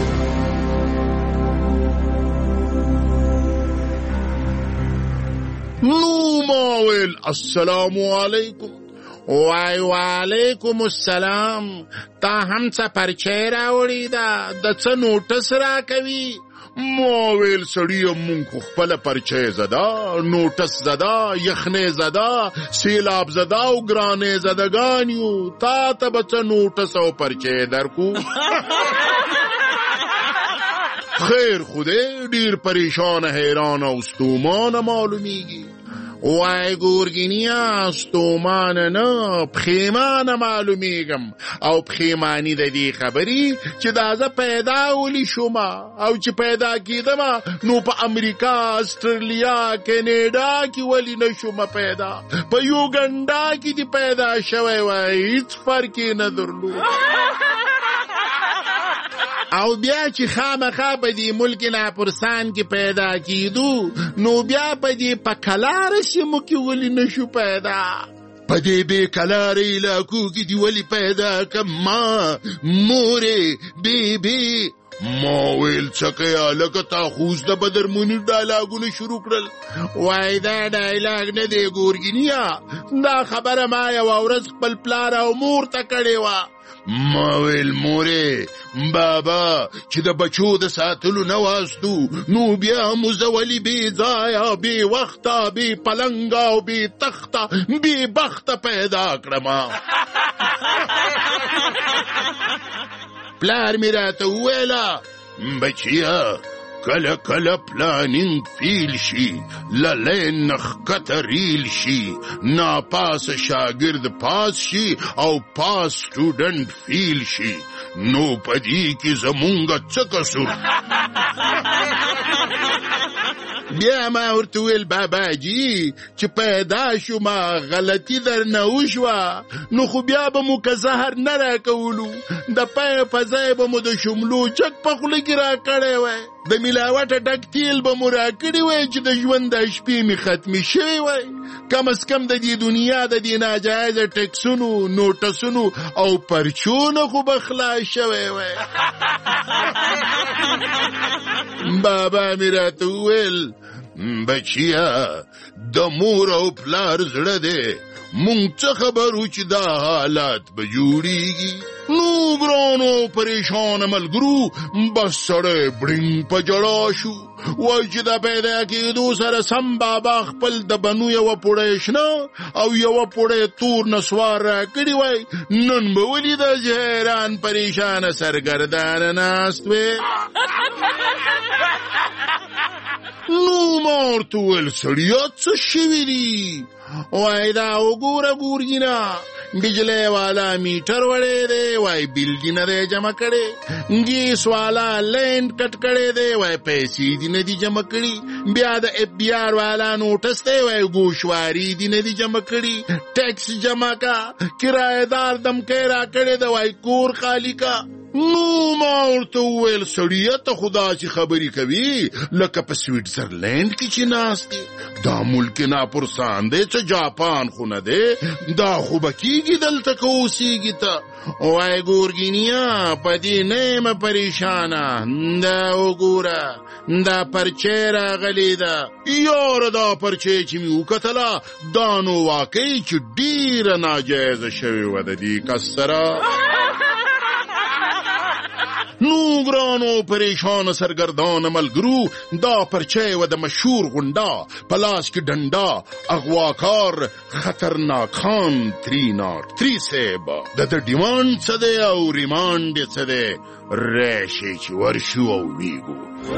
نو ماویل السلام علیکم. وای وعلیکم السلام. تا هم څه پرچې راوړې ده، د څه نوټس راکوي؟ ماویل سړی مونږ خپله پرچې زده، نوټس زده، یخنې زده، سیلاب زده او ګرانې زدګان یو. تا ته به څه نوټس او پرچې درکو؟ خیر خوده ډیر پریشان حیران او ستومان معلومیږي. وای ګورګینیا ستومان نه پښیمان معلومیږم او پښیمانی د دې خبرې چې دا زه پیدا ولی شوم او چې پیدا کیدم نو په امریکا، استرالیا، کینیډا کې ولی نشوم پیدا، په یوګنډا کې دی پیدا شوی وای، هیڅ فرق نه درلود. او بیا چې خامخا په دې ملک ناپرسان کې پیدا کیدو نو بیا په دې په کلاره سیمو کې ولی نشو پیدا، په دې بې کلاره علاقو کې دی ولی پیدا کم ما مورې بیبي. ما ویل څکیا لکه تا خوز د بدر منیر ډایلاګونه شروع کړل. وای دا ډایلاګ نه دی ګورګینیا، دا خبره ما یو ورځ خپل پلار او مور ته کړې وه. ما ویل مورې بابا چې د بچو د ساتلو نه واستو نو بیا مو زه ولې بې ځایه، بې وخته، بې پلنګه او بې تخته، بې بخته پیدا کړم. پلار مې راته وویله بچیا کله کله پلانینګ فیل شي، للین نخکته ریل شي، ناپاس شاگرد پاس شي او پاس سټوډنټ فیل شي، نو پدې کې زمونږ څه قصور؟ بیا ما ورته ویل باباجي چې پیدا شوم غلطي درنه وشوه نو خو بیا به مو که زهر نه راکولو د پای په ځای به مو د شملو چک په خوله کې راکړی وی د ملاوټه ډک تیل به مو راکړي وی چې د ژوند د شپې مې ختمې شوی وی کم از کم د دې دنیا د دې ناجایزه ټکسونو نوټسونو او پرچونو خو به خلاص شوی وی بابا مې راته وویل بچیا د مور او پلار زړه دی مونږ څه خبرو چې دا حالات به جوړیږي نو ګرانو پریشان ملګرو بس سړی بړینګ په ژړا شو وای چې دا پیدا کېدو سره سم بابا خپل د بنو یوه پوړی شنه او یوه پوړی تور نسوار راکړي وای نن به ولیده چې حیران پریشانه سرګردانه ناست وې نو ما ورته وویل سړیا څه شوي دي وای دا وګوره ګورګینه بجلی والا میټر وړی دی وای بلګي نه دی جمع کړی ګیس والا لینډ کټ کړی دی وای پیسې دې نه دي جمع کړي بیا د اف بی آر والا نوټس دی وای ګوشواري دې نه دي جمع کړي ټیکس جمع کا کرایهدار دمکۍ راکړی دی وای کور خالی کا نو ما ورته وویل سړیه ته خو داسې خبرې کوي لکه په سویټزرلینډ کې چې ناست دی دا ملک ناپرسان دی چې جاپان خو نه دی دا خو به کېږي دلته که اوسېږي ته وای ګورګینیا په دې نه یمه پریشانه دا وګوره دا پرچی راغلی ده یاره دا پرچی چې مې وکتله دا نو واقعي چې ډېره ناجایزه شوې وه د دې کس سره نو ګرانو پریشان سرګردان ملګرو دا پرچی و د مشهور غونډه په لاس کې ډنډه اغواکار خطرناک خان 303 صاحب د ډیمانډ څه دی او ریمانډ څه دی راشئ چې ورشو او ویګو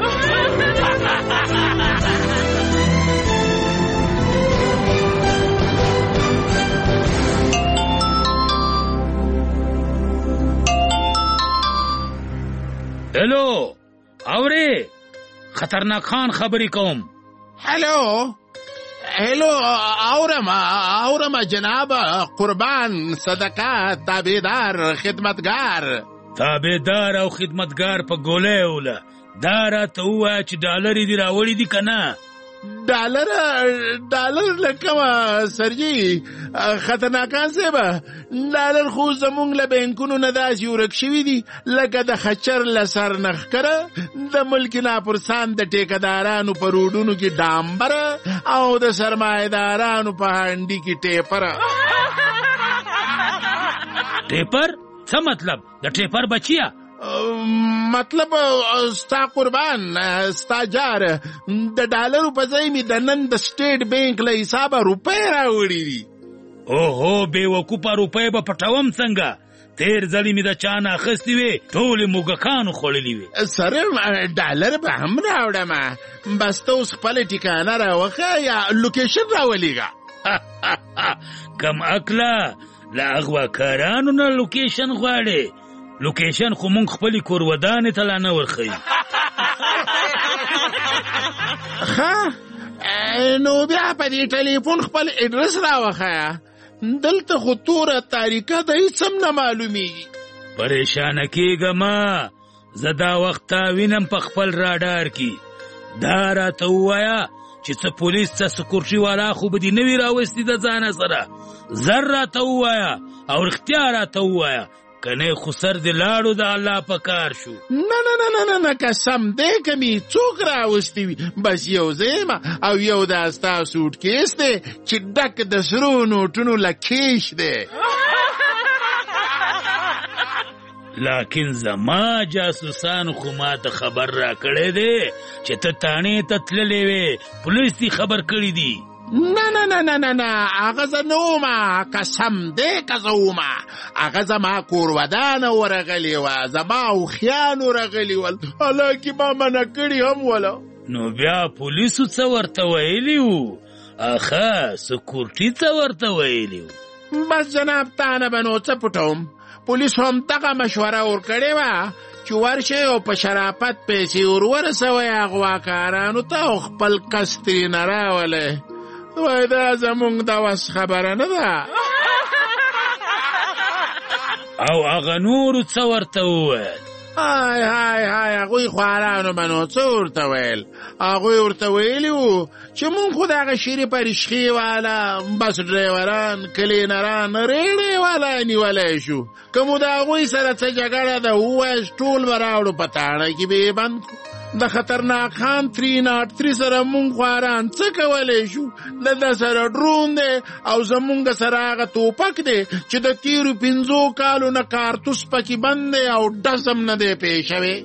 هلو اورې خطرناک خان خبرې کوم هلو اورم جناب قربان صدقه تابعدار خدمتگار او خدمتگار په ګولۍ وله دا راته ووایه چې ډالرې دې راوړي دي که نه ډالر لکه سرجي خطرناکان صاحب ډالر خو زمونږ له بینکونو نه داسې ورک شوي دي لکه د خچر له سر نښکره د ملک ناپرسان د ټیکهدارانو په روډونو کې ډامبره او د سرمایهدارانو په هنډي کې ټیپره ټیپر څه مطلب د ټیپر بچیه مطلب ستا قربان ستا جار د ډالرو په ځای مې د نن د سټیټ بینک له حسابه روپۍ راوړي دي اوهو بې وقوفه روپۍ به پټوم څنګه تیر ځلې مې د چا نه اخیستې وې ټولې موږکانو خوړلې وې سره ډالر به هم راوړم بس ته اوس خپله ټیکانه راوښه یا لوکیشن راولېږه کم عقله له اغواکارانو نه لوکیشن غواړې لوکیشن خو مونږ خپلې کورودانې ته لا نه ورښیو نو بیا په دې ټلیفون خپل اډرس راوښیه دلته خو توره تاریکه د هیڅ هم نه معلومیږي پریشانه کېږه ما زه دا وخت تا وینم په خپل راډار کې دا راته ووایه چې څه پولیس څه سکورټي والا خو به دې نه وي راوستي د ځانه سره زر راته ووایه او رښتیا راته ووایه کنه خو سر دې لاړو د الله په کار شو نه قسم دی که مې څوک راوستی وي بس یو زه یم او یو دا ستا سوټ کیس دی چې ډک د سرو نوټونو لکیش دی لیکن زما جاسوسانو خو ما ته خبر را کړی دی چې ته تانې ته تللی وې پولیس دې خبر کړي دي نه هغه زه نه ومه قسم دی که زه ومه هغه زما کورودانه ورغلې وه زما هوښیان ورغلي ول حالانکې ما منع کړي هم وله نو بیا پولیسو څه ورته ویلي وو اخه سکورټي څه ورته ویلي وو بس جناب تا نه به نو څه پټوم پولیسو هم دغه مشوره ورکړې وه چې ورشئ او په شرافت پیسې ورورسوئ اغواکارانو ته او خپل کس ترېنه راولئ. وایي دا زموږ د وس خبره نه ده. او هغه نورو څه ورته وویل؟ های هغوی خوارانو به نو څه ورته ویل؟ هغوی ورته ویلي وو چې مونږ خو دغه شریفه رشخې والا بس ډریوران کلینران ریړې والا نیولی شو. که مو د هغوی سره څه جګړه ده ووایاست ټول به راوړو په تاڼه کې به یې بند کړو. د خطرناک خان 303 سره مونږ خواران څه کولی شو؟ د سره ډرون دی او زمونږ سره هغه توپک دی چې د تیرو 5 کالو نه کارتوس پکې بند دی او ډزم نه دی پې شوی.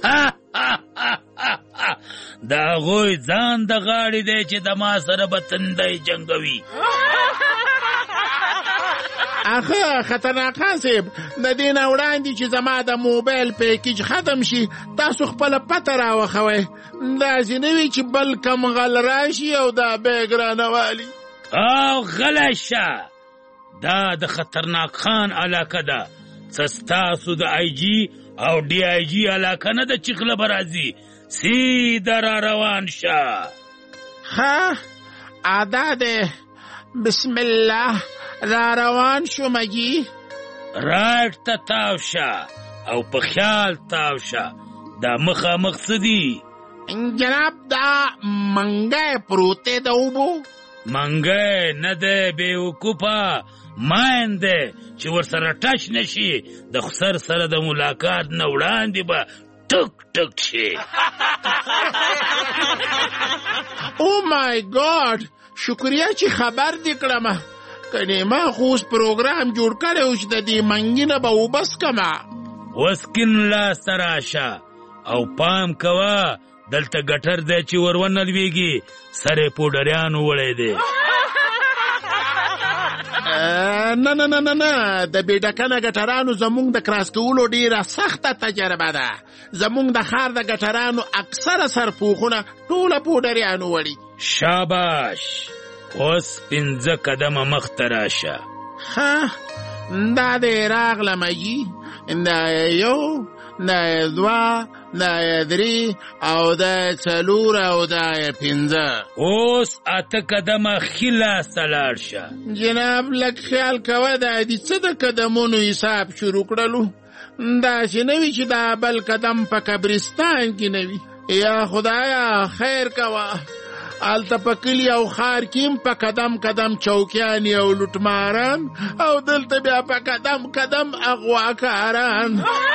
د هغوی ځان د غاړې دی چې د ما سره به تندی جنګوي. اخه خطرناک خان صاحب، د دې نه وړاندې چې زما د موبایل پیکیج ختم شي تاسو خپله پته راوښوئ. داسې نه وي چې بل کم غل راشي او دا بیګ رانهوالي. او غلی شه، دا د خطرناک خان علاقه ده، څه ستاسو د آی جي او ډي آی جي علاقه نه ده چې غله به راځي. سیده را روان شه. ښه ادا دی، بسم الله. را روان شو مگی؟ راټ ته تاو شه او په خیال تاو شه. دا مخامخ څه دي؟ جناب دا منګی پروت دی د اوبو. منګی نه دی بېوقوفه، ماین دی چې ورسره ټچ نشي. د خسر سره د ملاقات نه وړاندې به ټک ټک شي. او مای ګاډ، شکریه چې خبر دې کړمه. کنې ما خو اوس پروګرام جوړ کړی و چې د دې منګي نه به وبس کمه. وسکین لاسته راشه او پام کوه، دلته ګټر دی چې ور ونه لویږي، سر یې پوډریانو وړی دی. نه نه نه نه نه، د بېډکنه ګټرانو زموږ د کراس کولو ډېره سخته تجربه ده. زموږ د ښار د ګټرانو اکثره سرپوښونه ټوله پوډریانو وړي. شاباش، اوس 5 قدمه مخته راشه. ښه دا دی راغلم جي. دا یو، دا 2، دا 3 او دا 4 او دا 5. اوس 8 قدمه ښي لاسته لاړ شه. جناب لږ خیال کوه، دا دې څه د قدمونو حساب شروع کړلو؟ داسې نه وي چې دا بل قدم په قبرستان کې نه وي. یا خدایا خیر کوه. هلته په کلي او ښار کې هم په قدم قدم چوکیانې او لوټماران، او دلته بیا په قدم قدم اغواکاران.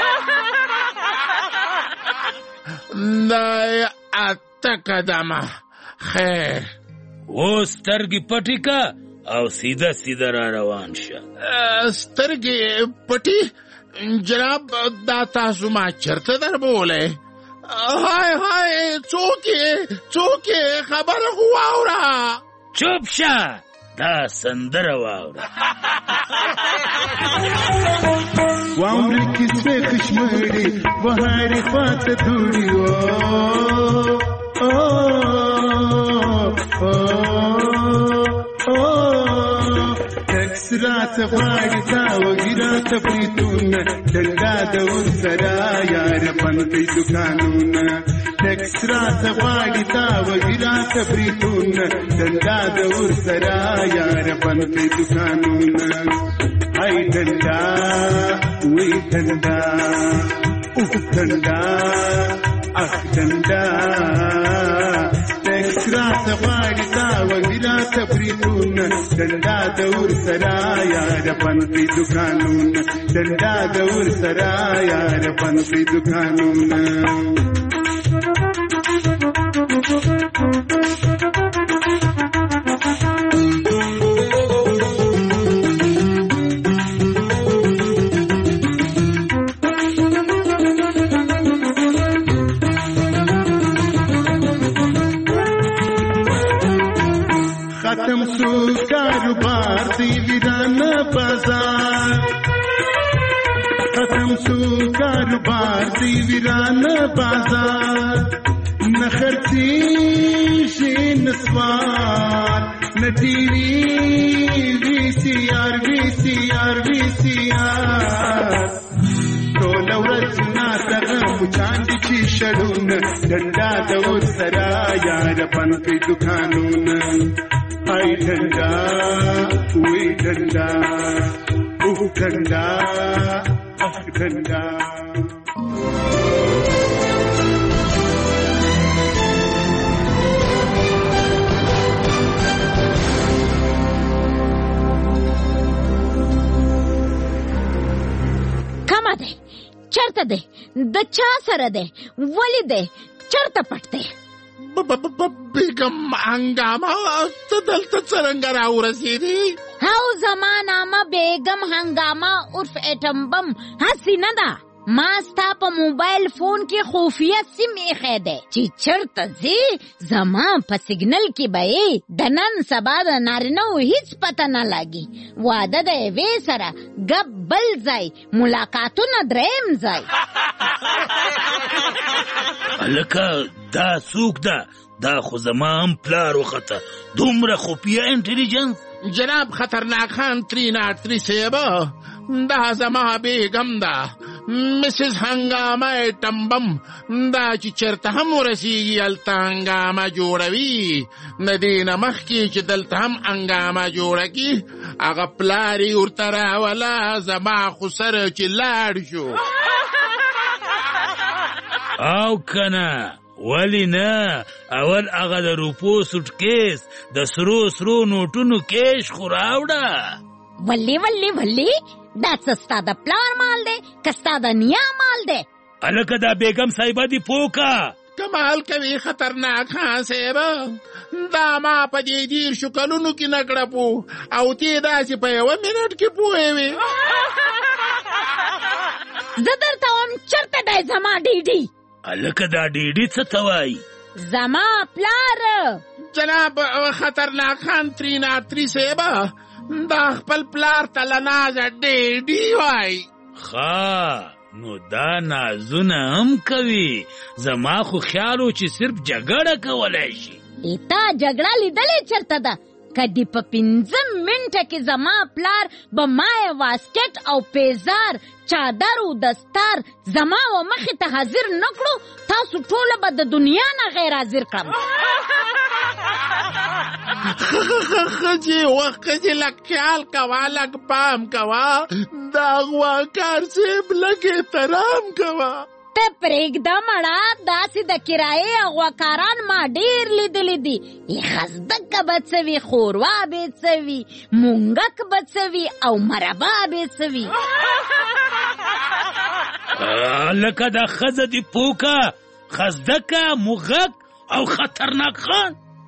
دا 8 قدمه. خیر اوس سترګې پټې که او سیده سیده را روان شه. سترګې پټې؟ جناب دا تاسو ما چرته در بولی؟ های څوک خبره خو واوره. چوپ شه، دا سندره واوره. واوره کیسه کشمیری بهاری خواته دوری رات غواړي تا وګرات پریتونه ډنګا د ورسره یار پن کوي دکانونه. ټیکس رات غواړي تا وګرات پریتونه ډنګا د ورسره یار پن کوي دکانونه. ای ډنګا وی ډنګا اوف ډنګا اخ ډنګا. ټیکس رات غواړي تا وګرات پریتونه ډنډا د ورسره یار پن کوي دکانونه. ډنډا د ورسره یار پن کوي دکانونه. ختم سو کاروبار دی ویران بازار. ختم سو کاروبار دی ویران بازار. نه خرڅیږي نسوار، نه ټي وي وي سي آر ټوله ورځ نه راته مچان دي چې شړونه ډنډا د ور سره یار پن کې دکانونه آی ډنډا وی ډنډا او ډنډا ډنډا کما ده چرته ده د چا سره ده ولی ده چرته پټ ده بیگم هنگامه ته دلته څرنګه راورسېدې هاو زما نامه بیگم هنگامه عرف ایټم بم هسې نه ده ما ستا په موبایل فون کې خفیه سیم ایښی دی چې چرته ځې زما په سیګنل کې به یې د نن سبا د نارینهو هیڅ پته نه لګي واده د یوې سره ګپ بل ځای ملاقاتونه دریم ځای هلکه دا څوک ده دا خو زما هم پلار وخته دومره خفیه انټیلیجنس جناب خطرناک خان 303 صاحبه دا زما بیگم ده مسز هنگامه ټمبم دا چې چرته هم ورسیږي هلته هنګامه جوړوي د دې نه مخکې چې دلته هم هنګامه جوړه کي هغه پلار یې ورته راوله زما خو سره چې لاړ شو او کنه ولی نه اول هغه د روپو سوټکیس د سرو نوټونو کیش خو راوړه ولی دا څه ستا د پلار مال دی که ستا د نیا مال دی هلکه دا بیگم صاحبه دې پوکه کمال کوي خطرناک خان صاحبه دا ما په دې 10 کلونو کې نه کړه پو او تی داسې په 1 منټ کې پوهې وې زه درته وایم چرته دی زما ډیډي هلکه دا ډیډي څه ته وایي زما پلار جناب خطرناک خان 303 صاحبه دا خپل پلار ته لنازه ډیډي وای ښه نو دا نازونه هم کوي زما خو خیال و چې صرف جګړه کولی شي تا جګړه لیدلې چرته ده که دې په 15 منټه کې زما پلار به مای واسکټ او پیزار چادر او دستار زما و مخې ته حاضر نه کړو تاسو ټوله به د دنیا نه غیر حاضر کړم خجی وخجی لک خیال کوا لک پام کوا دا غواکار سیب لک احترام کوا ته پرېږده مړه داسې د کرایې غواکاران ما ډېر لیدلی دي خزدکه به څه وي ښوروا به څه وي مونګک به څه وي او مربا به څه وي لکه دا ښځه دې پوکه خزدکه موږک او خطرناک خان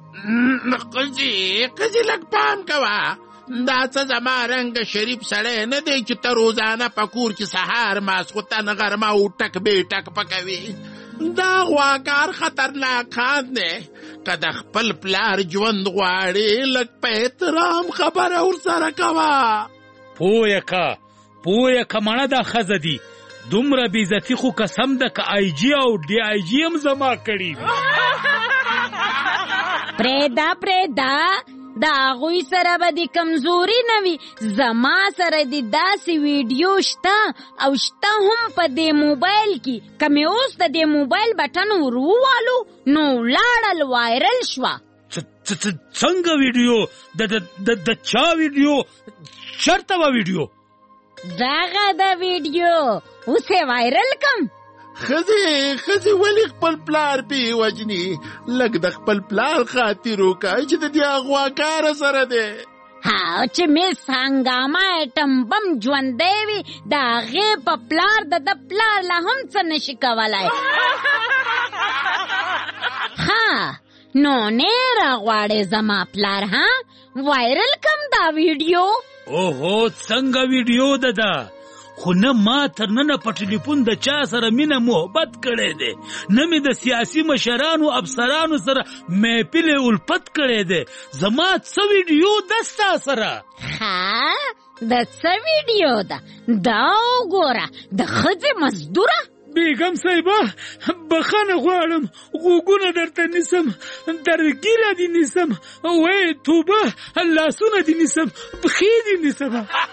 قضی لک پام کوا دا څه زما رنګ شریف سړی نه دی چې ته روزانه په کور کې سهار ماسخوتن غرمه او ټک بې ټک پکوي دا غواکار خطرناک خان دی که د خپل پلار ژوند غواړې لږ په احترام خبره ورسره کوه پویه که مړه دا ښځه دي دومره بېعزتي خو قسم ده که آی جي او ډي آی جي هم زما کړي پرېږده دا هغوی سره به د کمزوري نه وي زما سره د داسې ویډیو شته او شته هم په دې موبایل کې که مې اوس د دې موبایل بټن ور ووالو نو ولاړل وایرل شوه څنګه ویډیو د چا ویډیو چرته وه ویډیو دغه د ویډیو اوس یې وایرل کم خزی ولی خپل پلار پی وجنی لگ د خپل پلار خاطر وکړه چې د دې غواکار سره دی چې مس هنګامه ایټم بم ژوندی وي د هغې په پلار د پلار لا هم څه نشي کولی ها نو نه راغواړې زما پلار ها وایرل کم دا ویډیو اوهو څنګه ویډیو ده خو نه ما تر ننه په ټلیفون د چا سره مینه محبت کړی دی نه مې د سیاسي مشرانو افسرانو سره محفل الفت کړی دی زما څه ویډیو ده ستا سره ها د څه ویډیو ده دا وګوره د ښځې مزدوره بیگم صاحبه بخښنه غواړم غوږونه درته نیسم درګیره دې نیسم وایې توبه لاسونه دې نیسم پښې دې نیسم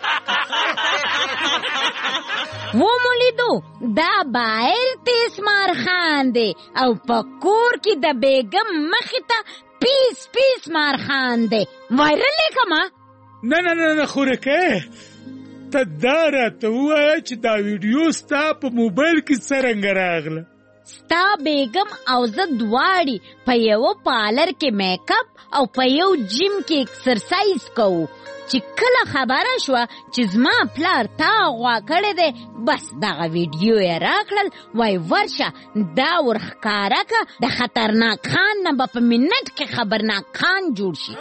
ومو لیدو دا بایر تیز مارخان دی او په کور کې د بیگم مخې ته پیس پیس مارخان دی وایرل یې کما نه خورکه ته دا راته ووایه چې دا ویډیو ستا په موبایل کې څرنګه راغله ستا بیگم او زه دواړي په یو پارلر کې میک اپ او په یو جیم کې ایکسرسایز کوو چې کله خبره شوه چې زما پلار تا غوا کړی دی بس دغه ویډیو یې راکړل وای ورشه دا ورښکاره که د خطرناک خان نه به په منټ کې خبرناک خان جوړ شي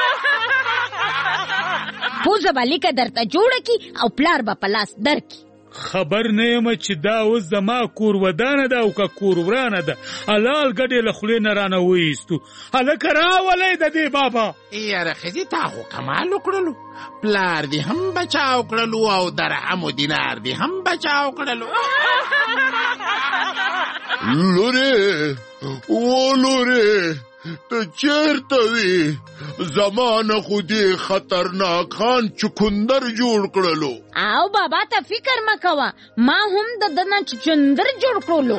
پوزه به لیکه درته جوړه کی او پلار به په لاس درکي خبر نه یم چې دا اوس زما کور ودانه ده او که کور ورانه ده حلال ګډې له خولې نه رانه وایستو هلکه راولئ د دې بابا یاره ښځې تا خو کمال وکړلو پلار دې هم بچاو کړلو او درهم و دینار دې هم بچاو کړلو لورې و لورې ته چېرته وې زمانه خو دې خطرناک خان چکندر جوړ کړلو او بابا ته فکر مه کوه ما هم د ده نه چکندر جوړ کړلو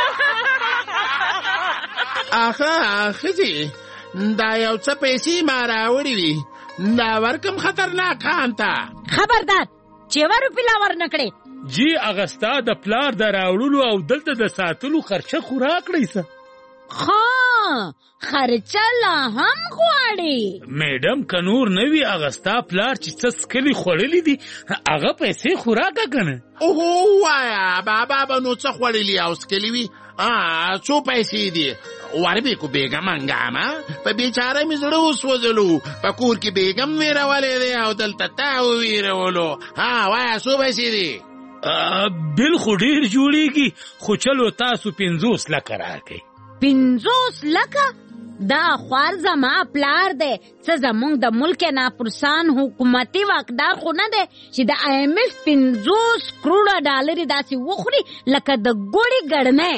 آخه ښځې دا یو څه پیسې ما راوړې وي دا ورکم خطرناک خان ته خبردار چې یوه روپۍ لا ورنه کړې جی هغه ستا د پلار د راوړلو او دلته د ساتلو خرچه خو راکړئ څه خرچه لا هم غواړي میډم که نور نه وي هغه ستا پلار چې څه څکلي خوړلي دي هغه پیسې خو راکړه که نه اوهو وایه بابا به نو څه خوړلي او څکلي وي څو پیسې دي وربیکو بیگم هنګامه په بیچاره مې زړه وسوځلو په کور کې بیگم ویرولی دی او دلته تا وویرولو وایه څو پیسې دي بل خو ډېر جوړېږي خو چلو تاسو 50 لکه راکئ 50 لکه دا خوار زما پلار دی څه زمونږ د ملک ناپرسان حکومتي واکدار خو نه دی چې د IMF 50 کروڑه ډالرې داسې وخوري لکه د ګوړې ګړنی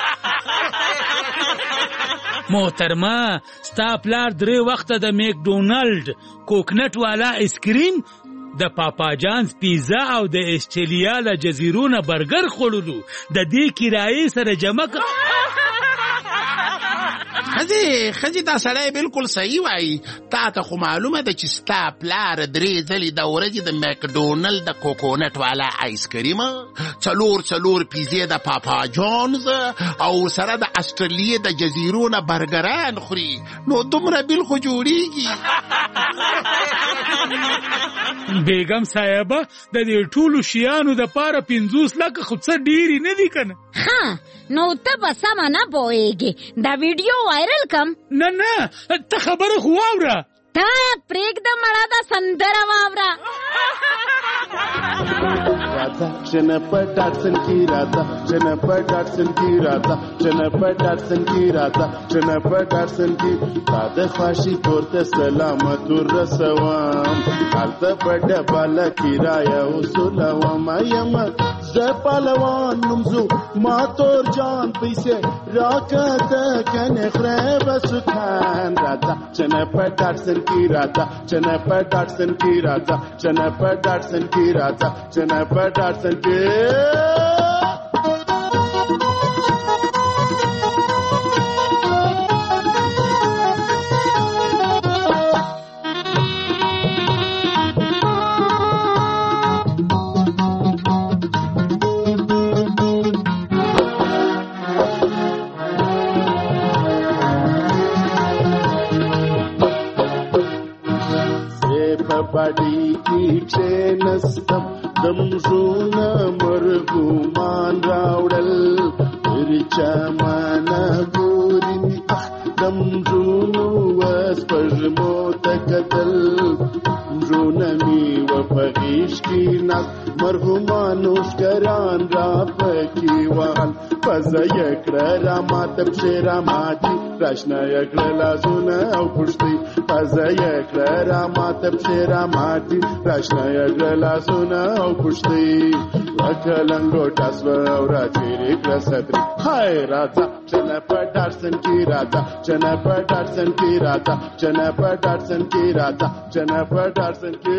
محترمه ستا پلار 3 وخته د میکډونالډ کوکنټ والا ایسکریم د پاپا جانز پیزا او د استرالیا له جزیرو نه برګر خوړلو د دې کرایې سره جمع ښځې دا سړی بالکل صحیح وایي تا ته خو معلومه ده چې ستا پلار 3 ځلې د ورځې د میکډونالډ د کوکونټ والا آیسکریم 4 پیزې د پاپا جانز او سره د استرالیا د جزیرو نه برګران خوري نو دومره بیل خو جوړیږي بیگم صاحبه د دې ټولو شیانو دپاره 50 لکه خو څه ډېرې نه دي که نه نو ته به سمه نه پوهېږې دا ویډیو وایرل کم نه ته خبره خو واوره تا پرېږده مړه دا سندره واوره राधा जनपद डाटसन की राधा जनपद डाटसन की राधा जनपद डाटसन की राधा जनपद डाटसन की राधा फाशी तोरते सलामत रसवाम हालत बड बाला किराया उसुलवाम यम जपलवान नुमजु मातोर जान पैसे राकत कने खरेब सुखान राधा जनपद डाटसन की राधा जनपद डाटसन की राधा जनपद डाटसन की राधा जनपद डाटसन की बड़ी की ट्रेनस्तम दमजून मरगुमान रावडल रिचमान गोरिनी दमजून वस्पजमोत कतल जूनमी वपगीश की नास मरगुमानुष करान रापकी वाल फजयकड़ा रामात शेरामाती राशनायकड़ा लाजुन औ पुष्टि फजयकड़ा रामात शेरामाती राशनायकड़ा लाजुन औ पुष्टि لکه لنګوټه سوه او راڅېرې کړه صدرې های راځه چې نه په ډاټسن کې راځه چې نه په ډاټسن کې راځه چې نه په ډاټسن کې راځه چې نه په ډاټسن کې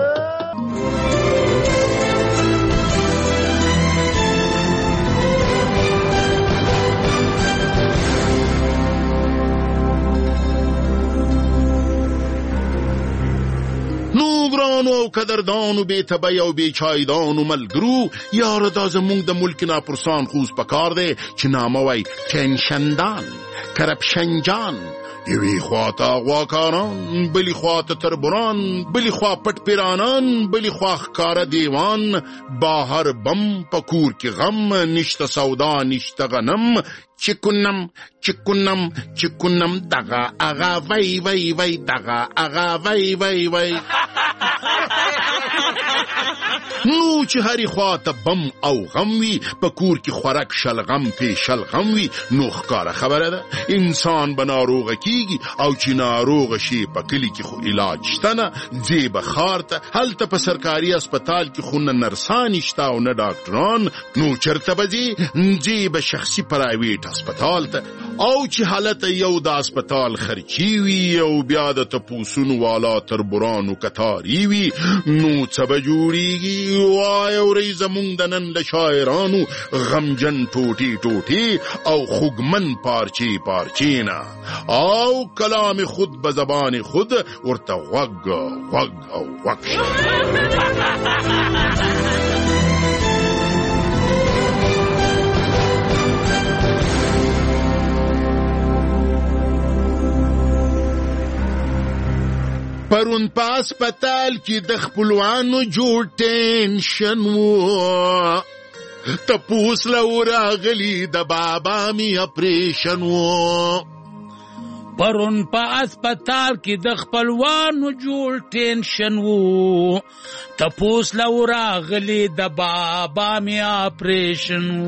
نو ګرانو او قدردانو بې طبی او بې چایدانو ملګرو یاره دا زمونږ د ملک ناپرسان خوز پکار دی چې نامه وی ټینشندان کرپشنجان یوی خوا تا غواکاران بلی خوا تا تربران بلی خوا پت پیرانان بلی خوا خکار دیوان باهر بم پکور کی غم نشت سودا نشت غنم چکنم چکنم چکنم دغا اغا وی وی وی دغا اغا وی وی وی نو چې هری خوا ته بم او غم وي په کور کې خوراک شلغم پې شلغم وي نو ښکاره خبره ده انسان به ناروغه کیږي او چې ناروغه شي په کلي کې خو علاج شته نه ځې به ښار ته هلته په سرکاري اسپتال کې خو نه نرسان شته او نه ډاکټران نو چېرته به ځې به شخصي پرایویټ اسپتال ته او چې حالت یو د اسپتال خرچي وي او بیا د تپوسونو والا تربرانو کتاري وي نو څه به جوړیږي وای اورئ زمونږ د نن له شاعرانو غمجن ټوټې ټوټې او خوږمن پارچې پارچې نه او کلام خود به زبان خود ورته غوږ غوږ او غوږ پرون په اسپتال کې د خپلوانو جوړ ټینشن و تپوس له راغلی د بابا می اپریشن و پرون په اسپتال کې د خپلوانو جوړ ټینشن و تپوس له راغلی د بابا می اپریشن و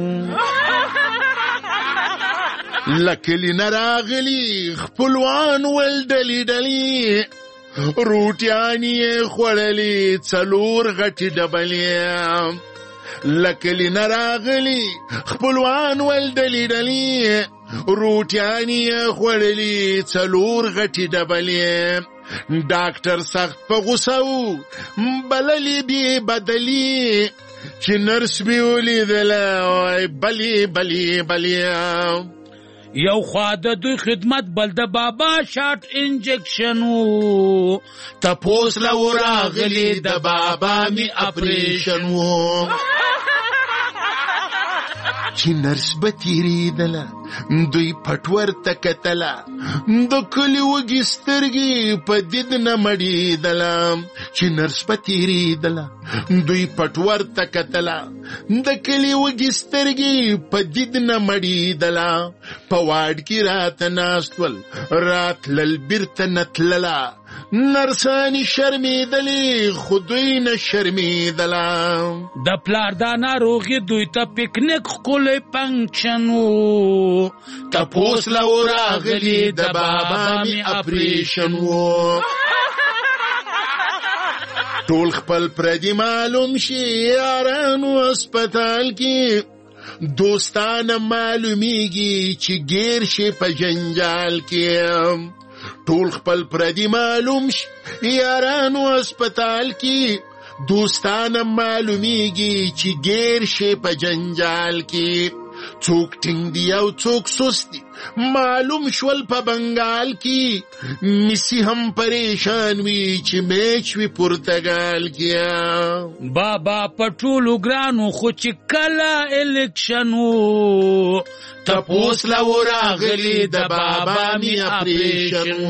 لکلی نراغلی خپلوان ول ډلی ډلی روټیانی خوړلی څلور غټي ډبلې لکلی نراغلی خپلوان ول ډلی ډلی روټیانی خوړلی څلور غټي ډبلې ډاکټر سخت په غوسه و بللی بی بدلی چې نرس بی ولیدله بلی بلی بلی یو خوا د دوی خدمت بل د بابا شاٹ انجکشن و تپوس له راغلی د بابا می اپریشن و چې نرس به تیریدله دوی پټور ته کتله د کلي وږي سترګې په دید نه مړېدله چې نرس به تیریدله دوی پټور ته کتله د کلي وږي سترګې په دید نه مړېدله په واډ کې راته ناست ول راتلل بیرته نه تلله نرسانی شرمیدلی خو دوی نه شرمیدله د پلار دا ناروغي دوی ته پکنیک ښکلی فنکشن و تپوس له راغلی د بابا می اپریشن و ټول خپل پردي معلوم شي یارانو اسپتال کې دوستانه معلومیږي چې ګیر شي په جنجال کې ټول خپل پردي معلوم شي یارانو اسپتال کې دوستانه معلومیږي چې ګیر شي په جنجال کې څوک ټینګ دی او څوک سست دی معلوم شول په بنگال کې مسی هم پریشان وي چې میچ وي پرتګال کې بابا پټولو ګرانو خو چې کله الیکشن و تپوس له راغلی د بابا می اپریشن و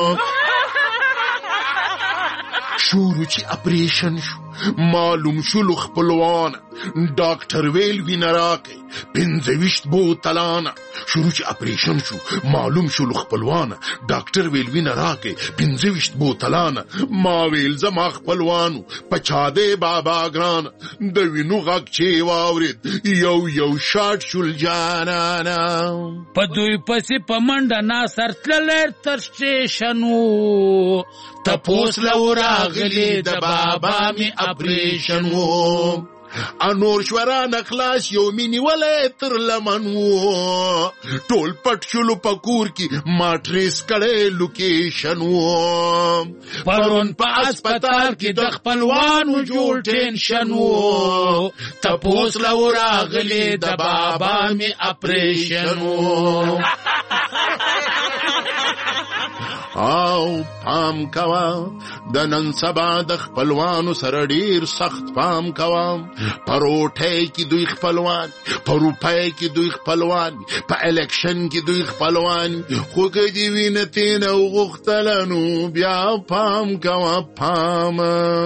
شروع چې اپریشن شو معلوم شلو خپلوان ډاکټر ویل وینه راکئ 25 بوتلانه شروع چې اپریشن شو معلوم شلو خپلوان ډاکټر ویل وینه راکئ 25 بوتلانه ما ویل زما خپلوانو پچاده بابا ګران د وینو غږ چې واورید یو یو شاټ شول جانانا په دوی پسې په منډه ناصر تللی تر سټیشن و تپوس له راغلی د بابا می اپریشن و انور شوران اخلاص یو مینی ولې تر لمن وو ټول پټ شلو پکور کی ماټریس کړه لوکیشن وو پرون په هسپتال کې د خپلوانو جوړ ټینشن وو تپوس لو راغلی د بابا می اپریشن وو او پام کوا د نن سبا د خپلوانو سره ډیر سخت پام کوا پروټه کې دوی خپلوان پروپای کې دوی خپلوان په الیکشن کې دوی خپلوان خو کې دی وینتین او غختلنو بیا پام کوا پام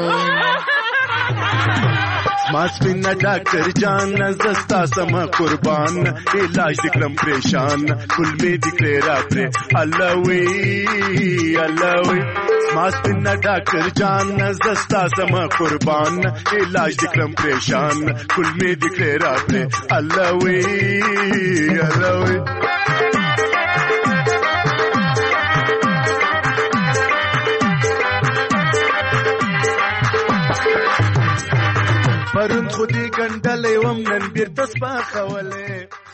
ماسپینا ډاکټر جان زستا سم قربان علاج دکلم پریشان کل می دکړه را پر الله وی ماسپینا ډاکټر جان زستا سم قربان علاج دکلم پریشان کل می دکړه را پر الله وی پرون خودی ګندلې وم نن بیرته سپاخولې